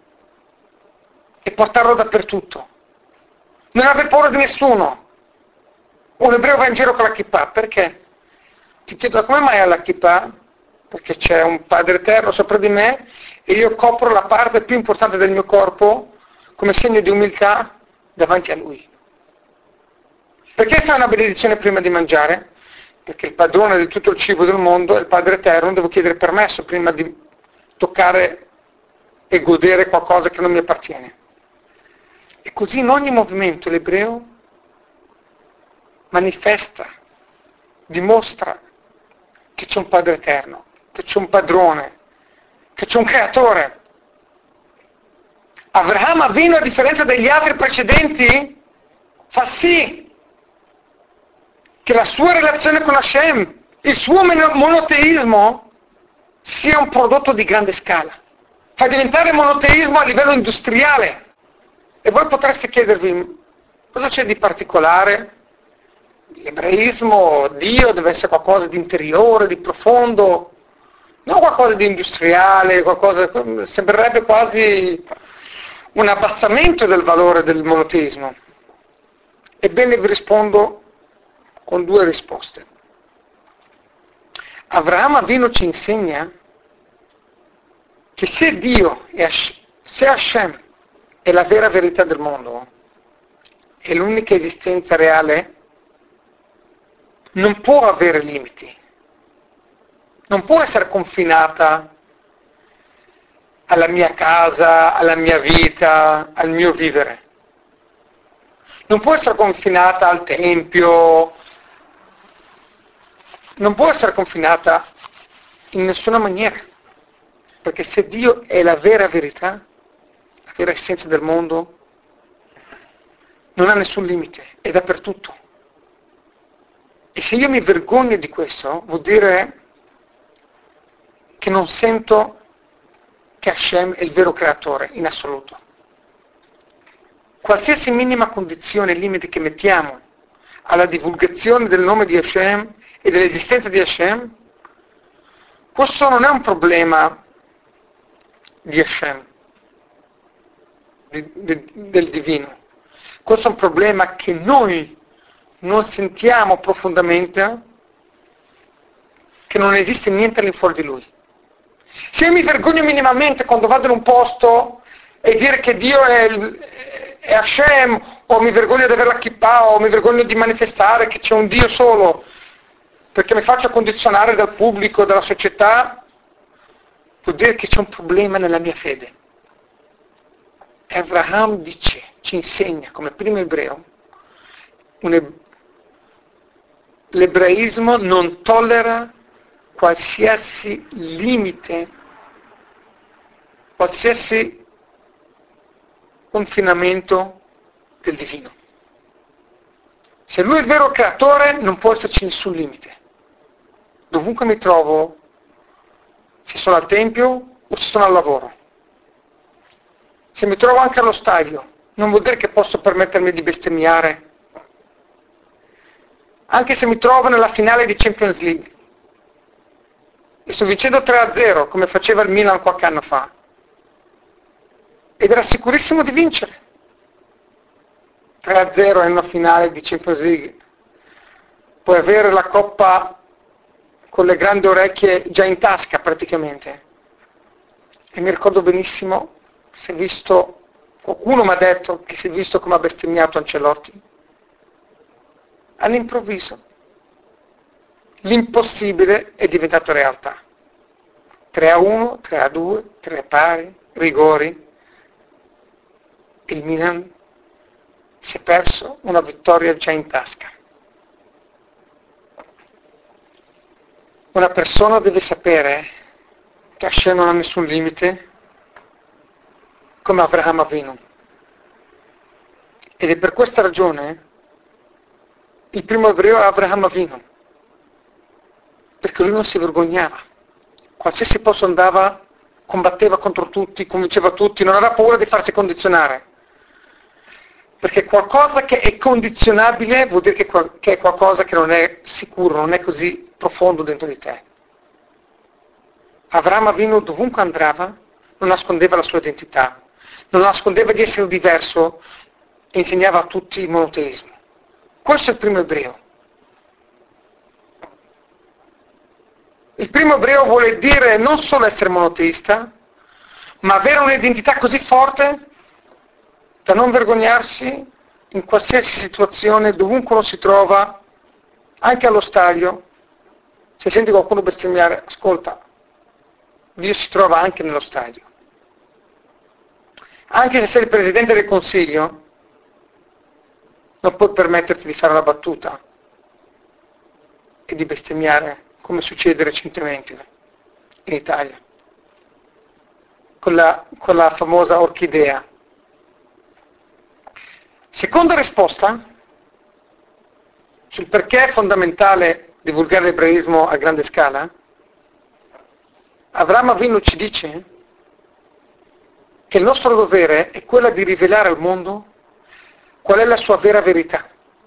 e portarlo dappertutto. Non avere paura di nessuno. Un ebreo va in giro con la kippah, perché? Ti chiedo come mai ha la kippah? Perché c'è un Padre Eterno sopra di me e io copro la parte più importante del mio corpo come segno di umiltà davanti a Lui. Perché fai una benedizione prima di mangiare? Perché il padrone di tutto il cibo del mondo è il Padre Eterno, devo chiedere permesso prima di toccare e godere qualcosa che non mi appartiene. E così in ogni movimento l'ebreo manifesta, dimostra che c'è un Padre Eterno, che c'è un padrone, che c'è un creatore. Abraham Avinu, a differenza degli altri precedenti, fa sì che la sua relazione con Hashem, il suo monoteismo, sia un prodotto di grande scala. Fa diventare monoteismo a livello industriale. E voi potreste chiedervi, cosa c'è di particolare? L'ebraismo, Dio deve essere qualcosa di interiore, di profondo, non qualcosa di industriale, qualcosa, sembrerebbe quasi un abbassamento del valore del monoteismo? Ebbene, vi rispondo con due risposte. Avraham Avinu ci insegna che se Dio, è Hashem, se Hashem è la vera verità del mondo, è l'unica esistenza reale, non può avere limiti, non può essere confinata alla mia casa, alla mia vita, al mio vivere. Non può essere confinata al Tempio, non può essere confinata in nessuna maniera, perché se Dio è la vera verità, la vera essenza del mondo, non ha nessun limite, è dappertutto. E se io mi vergogno di questo, vuol dire che non sento che Hashem è il vero creatore in assoluto. Qualsiasi minima condizione, limite che mettiamo alla divulgazione del nome di Hashem e dell'esistenza di Hashem, questo non è un problema di Hashem, di, di, del divino. Questo è un problema che noi non sentiamo profondamente, che non esiste niente all'infuori di lui. Se io mi vergogno minimamente quando vado in un posto e dire che Dio è, il, è Hashem, o mi vergogno di avere la kippah, o mi vergogno di manifestare che c'è un Dio solo, perché mi faccio condizionare dal pubblico, dalla società, vuol dire che c'è un problema nella mia fede. E Abraham dice, ci insegna come primo ebreo, un e- l'ebraismo non tollera qualsiasi limite, qualsiasi confinamento del divino. Se lui è il vero creatore, non può esserci nessun limite. Dovunque mi trovo, se sono al tempio o se sono al lavoro. Se mi trovo anche allo stadio, non vuol dire che posso permettermi di bestemmiare. Anche se mi trovo nella finale di Champions League e sto vincendo tre a zero, come faceva il Milan qualche anno fa, ed era sicurissimo di vincere. tre a zero in una finale di Champions League. Puoi avere la coppa con le grandi orecchie già in tasca praticamente. E mi ricordo benissimo, si è visto, qualcuno mi ha detto che si è visto come ha bestemmiato Ancelotti. All'improvviso l'impossibile è diventato realtà. tre a uno, tre a due, tre pari, rigori. Il Milan si è perso una vittoria già in tasca. Una persona deve sapere che Hashem non ha nessun limite, come Avraham Avinu. Ed è per questa ragione il primo ebreo è Avraham Avinu, perché lui non si vergognava. Qualsiasi posto andava, combatteva contro tutti, convinceva tutti, non aveva paura di farsi condizionare. Perché qualcosa che è condizionabile vuol dire che, che è qualcosa che non è sicuro, non è così profondo dentro di te. Avraham Avinu dovunque andava non nascondeva la sua identità, non nascondeva di essere diverso e insegnava a tutti il monoteismo. Questo è il primo ebreo. Il primo ebreo vuole dire non solo essere monoteista, ma avere un'identità così forte da non vergognarsi in qualsiasi situazione, dovunque uno si trova, anche allo stadio. Se senti qualcuno bestemmiare, ascolta, Dio si trova anche nello stadio. Anche se sei il Presidente del Consiglio, non puoi permetterti di fare la battuta e di bestemmiare, come succede recentemente in Italia, con la, con la famosa orchidea. Seconda risposta sul perché è fondamentale divulgare l'ebraismo a grande scala, Avraham Avinu ci dice che il nostro dovere è quello di rivelare al mondo qual è la sua vera verità.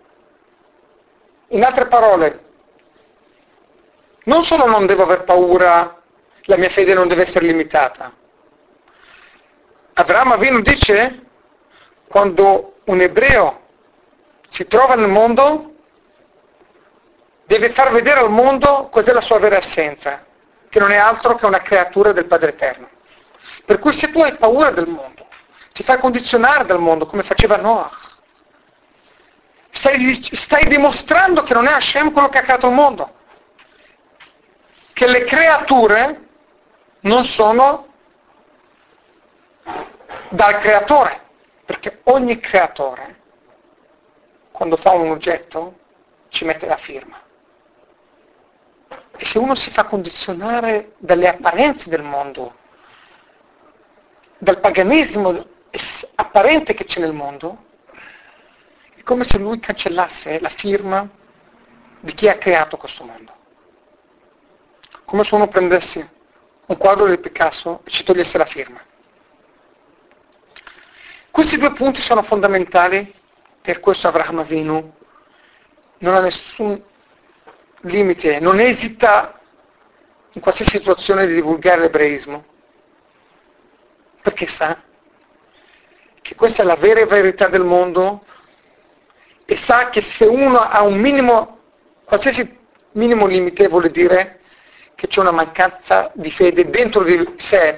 In altre parole, non solo non devo aver paura, la mia fede non deve essere limitata. Avraham Avinu dice, quando un ebreo si trova nel mondo, deve far vedere al mondo cos'è la sua vera essenza, che non è altro che una creatura del Padre Eterno. Per cui se tu hai paura del mondo, ti fai condizionare dal mondo come faceva Noah, stai, stai dimostrando che non è Hashem quello che ha creato il mondo, che le creature non sono dal creatore, perché ogni creatore, quando fa un oggetto, ci mette la firma. E se uno si fa condizionare dalle apparenze del mondo, dal paganesimo apparente che c'è nel mondo, è come se lui cancellasse la firma di chi ha creato questo mondo. Come se uno prendesse un quadro di Picasso e ci togliesse la firma. Questi due punti sono fondamentali, per questo Avraham Avinu non ha nessun limite, non esita in qualsiasi situazione di divulgare l'ebraismo, perché sa che questa è la vera verità del mondo e sa che se uno ha un minimo, qualsiasi minimo limite vuol dire che c'è una mancanza di fede dentro di sé.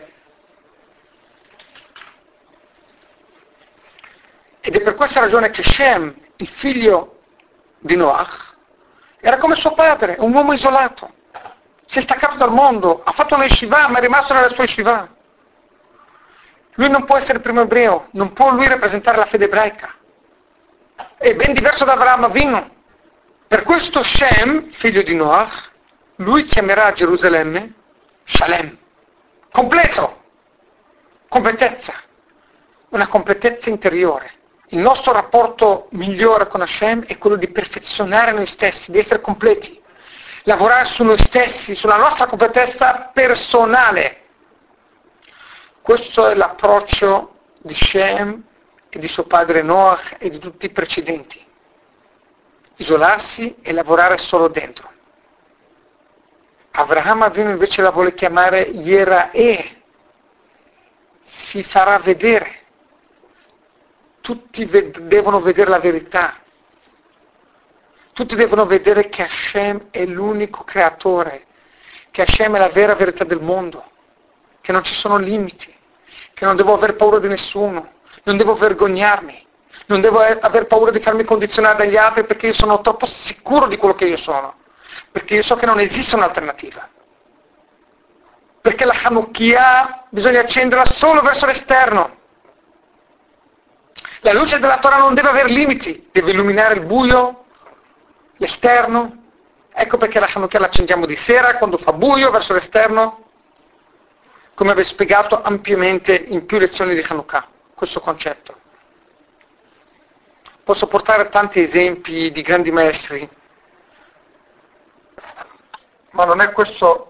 Ed è per questa ragione che Shem, il figlio di Noach, era come suo padre, un uomo isolato. Si è staccato dal mondo, ha fatto una yeshiva, ma è rimasto nella sua yeshiva. Lui non può essere il primo ebreo, non può lui rappresentare la fede ebraica. È ben diverso da Avraham Avinu. Per questo Shem, figlio di Noach, lui chiamerà Gerusalemme Shalem, completo, completezza, una completezza interiore. Il nostro rapporto migliore con Hashem è quello di perfezionare noi stessi, di essere completi, lavorare su noi stessi, sulla nostra completezza personale. Questo è l'approccio di Shem e di suo padre Noach e di tutti i precedenti. Isolarsi e lavorare solo dentro. Avraham Avinu invece la vuole chiamare Yerae, si farà vedere. Tutti ved- devono vedere la verità. Tutti devono vedere che Hashem è l'unico creatore, che Hashem è la vera verità del mondo, che non ci sono limiti, che non devo aver paura di nessuno, non devo vergognarmi, non devo aver paura di farmi condizionare dagli altri perché io sono troppo sicuro di quello che io sono, perché io so che non esiste un'alternativa. Perché la Chanukia bisogna accenderla solo verso l'esterno. La luce della Torah non deve avere limiti, deve illuminare il buio, l'esterno. Ecco perché la Chanukia la accendiamo di sera, quando fa buio, verso l'esterno, come avevo spiegato ampiamente in più lezioni di Chanukia, questo concetto. Posso portare tanti esempi di grandi maestri, ma non è questo,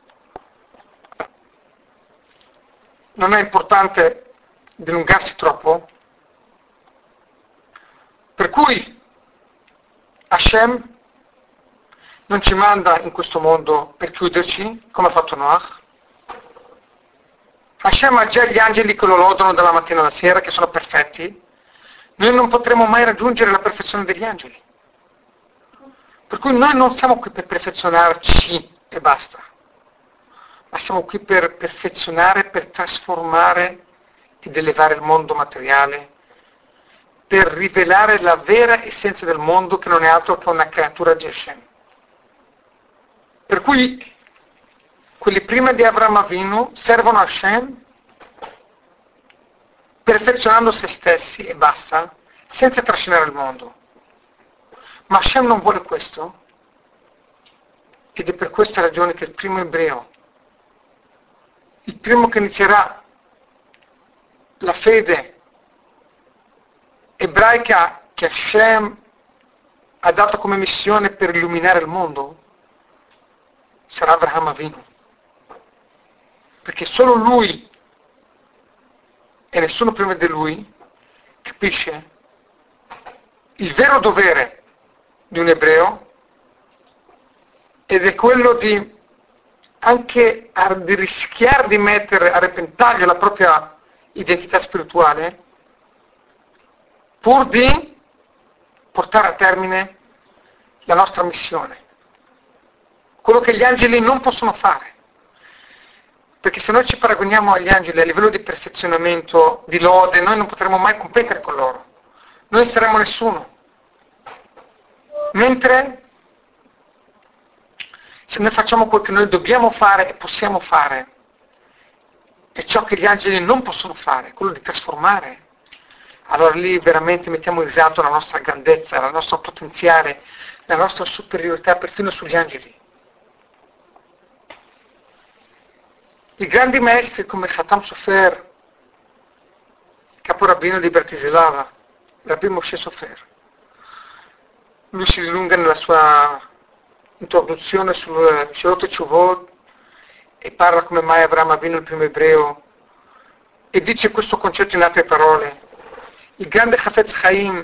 non è importante dilungarsi troppo. Per cui Hashem non ci manda in questo mondo per chiuderci, come ha fatto Noach. Hashem ha già gli angeli che lo lodano dalla mattina alla sera, che sono perfetti. Noi non potremo mai raggiungere la perfezione degli angeli. Per cui noi non siamo qui per perfezionarci e basta, ma siamo qui per perfezionare, per trasformare ed elevare il mondo materiale, per rivelare la vera essenza del mondo che non è altro che una creatura di Hashem. Per cui quelli prima di Avraham Avinu servono a Hashem perfezionando se stessi e basta, senza trascinare il mondo. Ma Hashem non vuole questo, ed è per questa ragione che il primo ebreo, il primo che inizierà la fede ebraica che Hashem ha dato come missione per illuminare il mondo, sarà Avraham Avinu. Perché solo lui e nessuno prima di lui capisce il vero dovere di un ebreo, ed è quello di anche a, di rischiare di mettere a repentaglio la propria identità spirituale, pur di portare a termine la nostra missione. Quello che gli angeli non possono fare. Perché se noi ci paragoniamo agli angeli a livello di perfezionamento, di lode, noi non potremo mai competere con loro. Noi saremo nessuno. Mentre se noi facciamo quel che noi dobbiamo fare e possiamo fare, è ciò che gli angeli non possono fare, quello di trasformare, allora lì veramente mettiamo in risalto la nostra grandezza, la nostra potenziale, la nostra superiorità perfino sugli angeli. I grandi maestri come Khatam Sofer, caporabbino di Bratislava, Rabbi Moshe Sofer, lui si dilunga nella sua introduzione sul Shirot Teshuvot e parla come mai Avraham Avinu, il primo ebreo, e dice questo concetto in altre parole. Il grande Hafetz Chaim,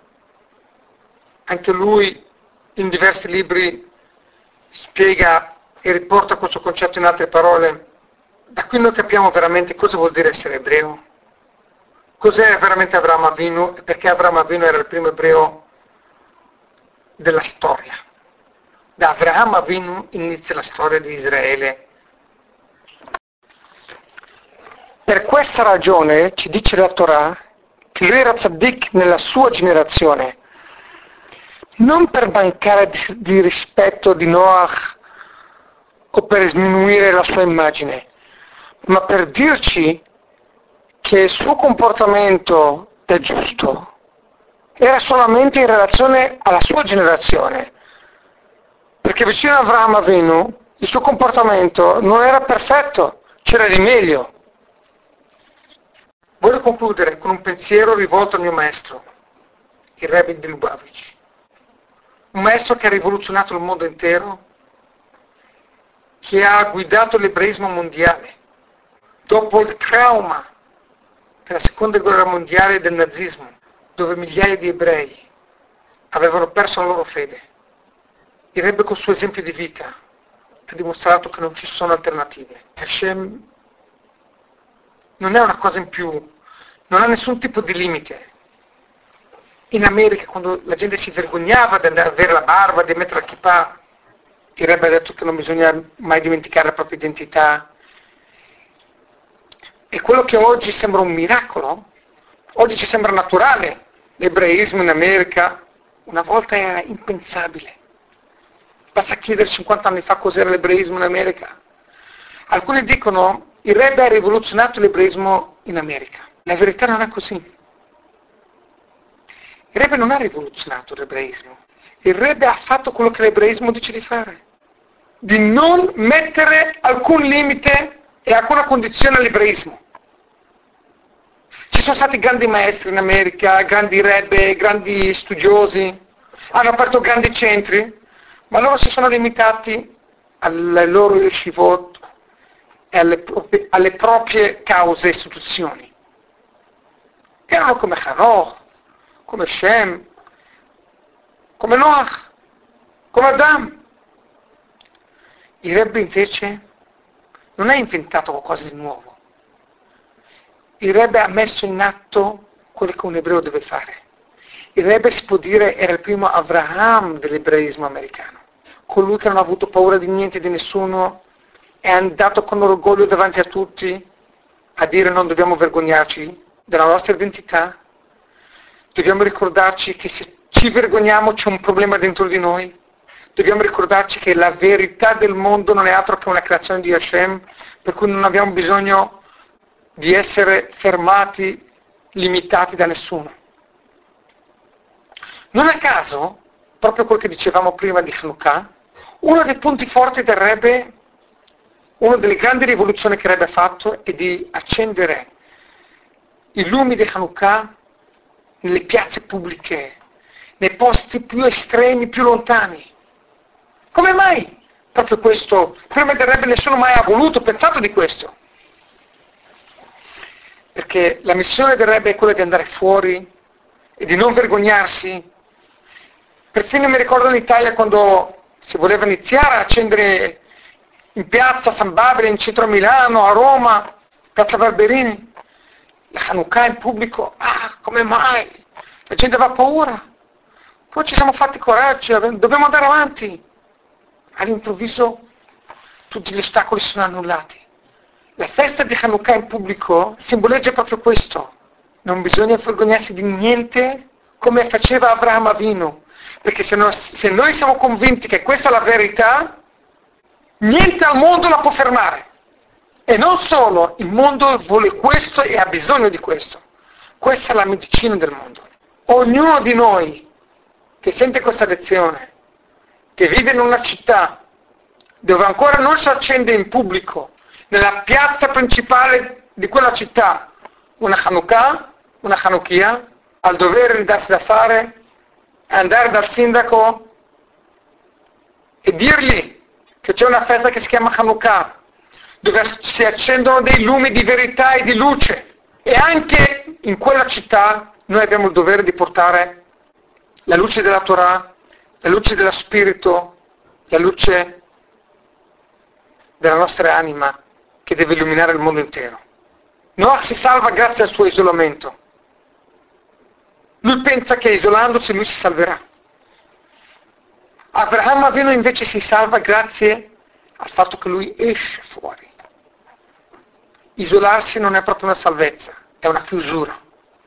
anche lui in diversi libri spiega e riporta questo concetto in altre parole. Da qui noi capiamo veramente cosa vuol dire essere ebreo, cos'è veramente Avraham Avinu e perché Avraham Avinu era il primo ebreo della storia. Da Avraham Avinu inizia la storia di Israele. Per questa ragione ci dice la Torah che lui era tzaddik nella sua generazione, non per mancare di, di rispetto di Noach o per sminuire la sua immagine, ma per dirci che il suo comportamento è giusto era solamente in relazione alla sua generazione, perché vicino a Avraham Avinu il suo comportamento non era perfetto, c'era di meglio. Voglio concludere con un pensiero rivolto al mio maestro, il Rebbe di Lubavitch, un maestro che ha rivoluzionato il mondo intero, che ha guidato l'ebraismo mondiale dopo il trauma della seconda guerra mondiale e del nazismo, dove migliaia di ebrei avevano perso la loro fede. Il Rebbe col suo esempio di vita ha dimostrato che non ci sono alternative. Hashem non è una cosa in più, non ha nessun tipo di limite. In America, quando la gente si vergognava di andare a avere la barba, di mettere la kippah, il Rebbe ha detto che non bisogna mai dimenticare la propria identità. E quello che oggi sembra un miracolo, oggi ci sembra naturale. L'ebraismo in America una volta era impensabile. Basta chiedere cinquanta anni fa cos'era l'ebraismo in America. Alcuni dicono il Rebbe ha rivoluzionato l'ebraismo in America. La verità non è così. Il Rebbe non ha rivoluzionato l'ebraismo. Il Rebbe ha fatto quello che l'ebraismo dice di fare. Di non mettere alcun limite e alcuna condizione all'ebraismo. Ci sono stati grandi maestri in America, grandi Rebbe, grandi studiosi, hanno aperto grandi centri, ma loro si sono limitati alle loro yeshivot e alle proprie, alle proprie cause e istituzioni. Erano come Hanoch, come Shem, come Noach, come Adam. Il Rebbe invece non ha inventato qualcosa di nuovo. Il Rebbe ha messo in atto quello che un ebreo deve fare. Il Rebbe, si può dire, era il primo Avraham dell'ebraismo americano. Colui che non ha avuto paura di niente e di nessuno, è andato con orgoglio davanti a tutti a dire non dobbiamo vergognarci della nostra identità, dobbiamo ricordarci che se ci vergogniamo c'è un problema dentro di noi, dobbiamo ricordarci che la verità del mondo non è altro che una creazione di Hashem, per cui non abbiamo bisogno di essere fermati, limitati da nessuno. Non a caso, proprio quel che dicevamo prima di Hanukkah, uno dei punti forti del Rebbe, una delle grandi rivoluzioni che il Rebbe ha fatto è di accendere i lumi di Hanukkah nelle piazze pubbliche, nei posti più estremi, più lontani. Come mai? Proprio questo, prima del Rebbe nessuno mai ha voluto, pensato di questo. Perché la missione del Rebbe è quella di andare fuori e di non vergognarsi. Perfino mi ricordo in Italia quando si voleva iniziare a accendere in piazza San Babile, in centro a Milano, a Roma, piazza Barberini, la Hanukkah in pubblico, ah, come mai? La gente aveva paura. Poi ci siamo fatti coraggio, dobbiamo andare avanti. All'improvviso tutti gli ostacoli sono annullati. La festa di Hanukkah in pubblico simboleggia proprio questo. Non bisogna vergognarsi di niente come faceva Abraham Avinu, perché se, no, se noi siamo convinti che questa è la verità, niente al mondo la può fermare. E non solo, il mondo vuole questo e ha bisogno di questo. Questa è la medicina del mondo. Ognuno di noi che sente questa lezione, che vive in una città dove ancora non si accende in pubblico, nella piazza principale di quella città, una Hanukkah, una Hanukkah, ha il dovere di darsi da fare, andare dal sindaco e dirgli che c'è una festa che si chiama Hanukkah, dove si accendono dei lumi di verità e di luce, e anche in quella città noi abbiamo il dovere di portare la luce della Torah, la luce dello spirito, la luce della nostra anima che deve illuminare il mondo intero. Noah si salva grazie al suo isolamento. Lui pensa che isolandosi lui si salverà. Abraham Avinu invece si salva grazie al fatto che lui esce fuori. Isolarsi non è proprio una salvezza, è una chiusura.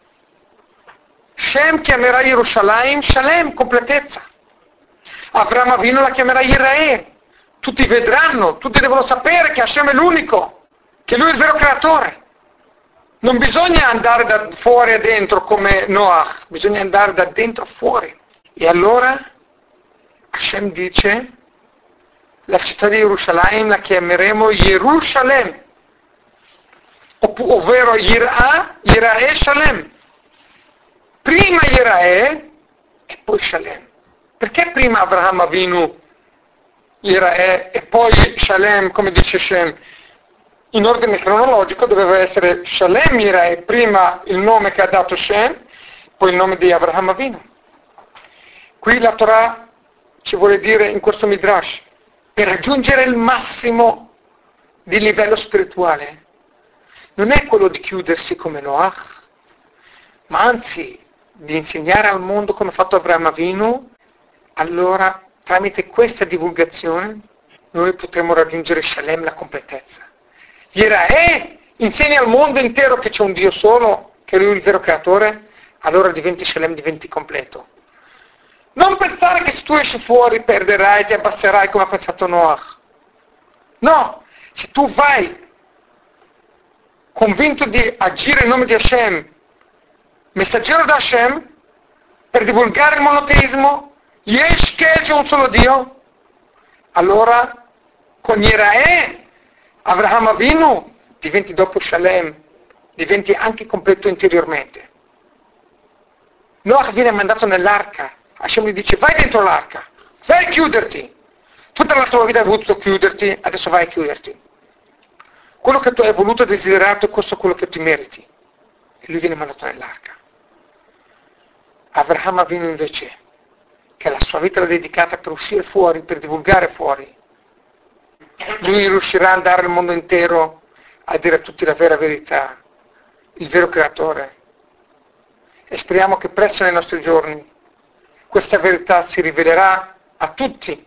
Shem chiamerà Yerushalayim Shalem, completezza. Abraham Avinu la chiamerà Yiraeh. Tutti vedranno, tutti devono sapere che Hashem è l'unico, che lui è il vero creatore. Non bisogna andare da fuori a dentro come Noah, bisogna andare da dentro a fuori. E allora Hashem dice, la città di Yerushalayim la chiameremo Yerushalem, ovvero Yirah, Yiraeh Shalem. Prima Yiraeh e poi Shalem. Perché prima Abraham Avinu Yiraeh e poi Shalem, come dice Shem? In ordine cronologico doveva essere Shalem Yiraeh, prima il nome che ha dato Shem, poi il nome di Abraham Avinu. Qui la Torah ci vuole dire in questo Midrash, per raggiungere il massimo di livello spirituale, non è quello di chiudersi come Noah, ma anzi di insegnare al mondo come ha fatto Abraham Avinu. Allora tramite questa divulgazione noi potremo raggiungere Shalem, la completezza. Yiraeh insegna al mondo intero che c'è un Dio solo, che Lui è il vero creatore, allora diventi Shalem, diventi completo. Non pensare che se tu esci fuori perderai, ti abbasserai come ha pensato Noah. No, se tu vai convinto di agire in nome di Hashem, messaggero da Hashem, per divulgare il monoteismo, Yesh che c'è un solo Dio, allora con Yiraeh, Abraham Avinu, diventi dopo Shalem, diventi anche completo interiormente. Noah viene mandato nell'arca, Hashem gli dice vai dentro l'arca, vai a chiuderti, tutta la tua vita hai voluto chiuderti, adesso vai a chiuderti. Quello che tu hai voluto e desiderato, questo è quello che ti meriti. E lui viene mandato nell'arca. Abraham Avinu invece, che la sua vita era dedicata per uscire fuori, per divulgare fuori, lui riuscirà ad andare al mondo intero a dire a tutti la vera verità, il vero creatore. E speriamo che presto nei nostri giorni questa verità si rivelerà a tutti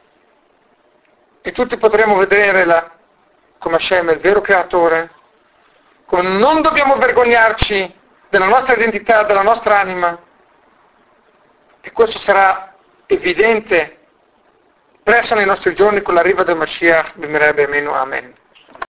e tutti potremo vederla come Hashem è il vero creatore, come non dobbiamo vergognarci della nostra identità, della nostra anima, e questo sarà evidente presso nei nostri giorni con l'arrivo del Mashiach, B'mihera b'yameinu, Amen.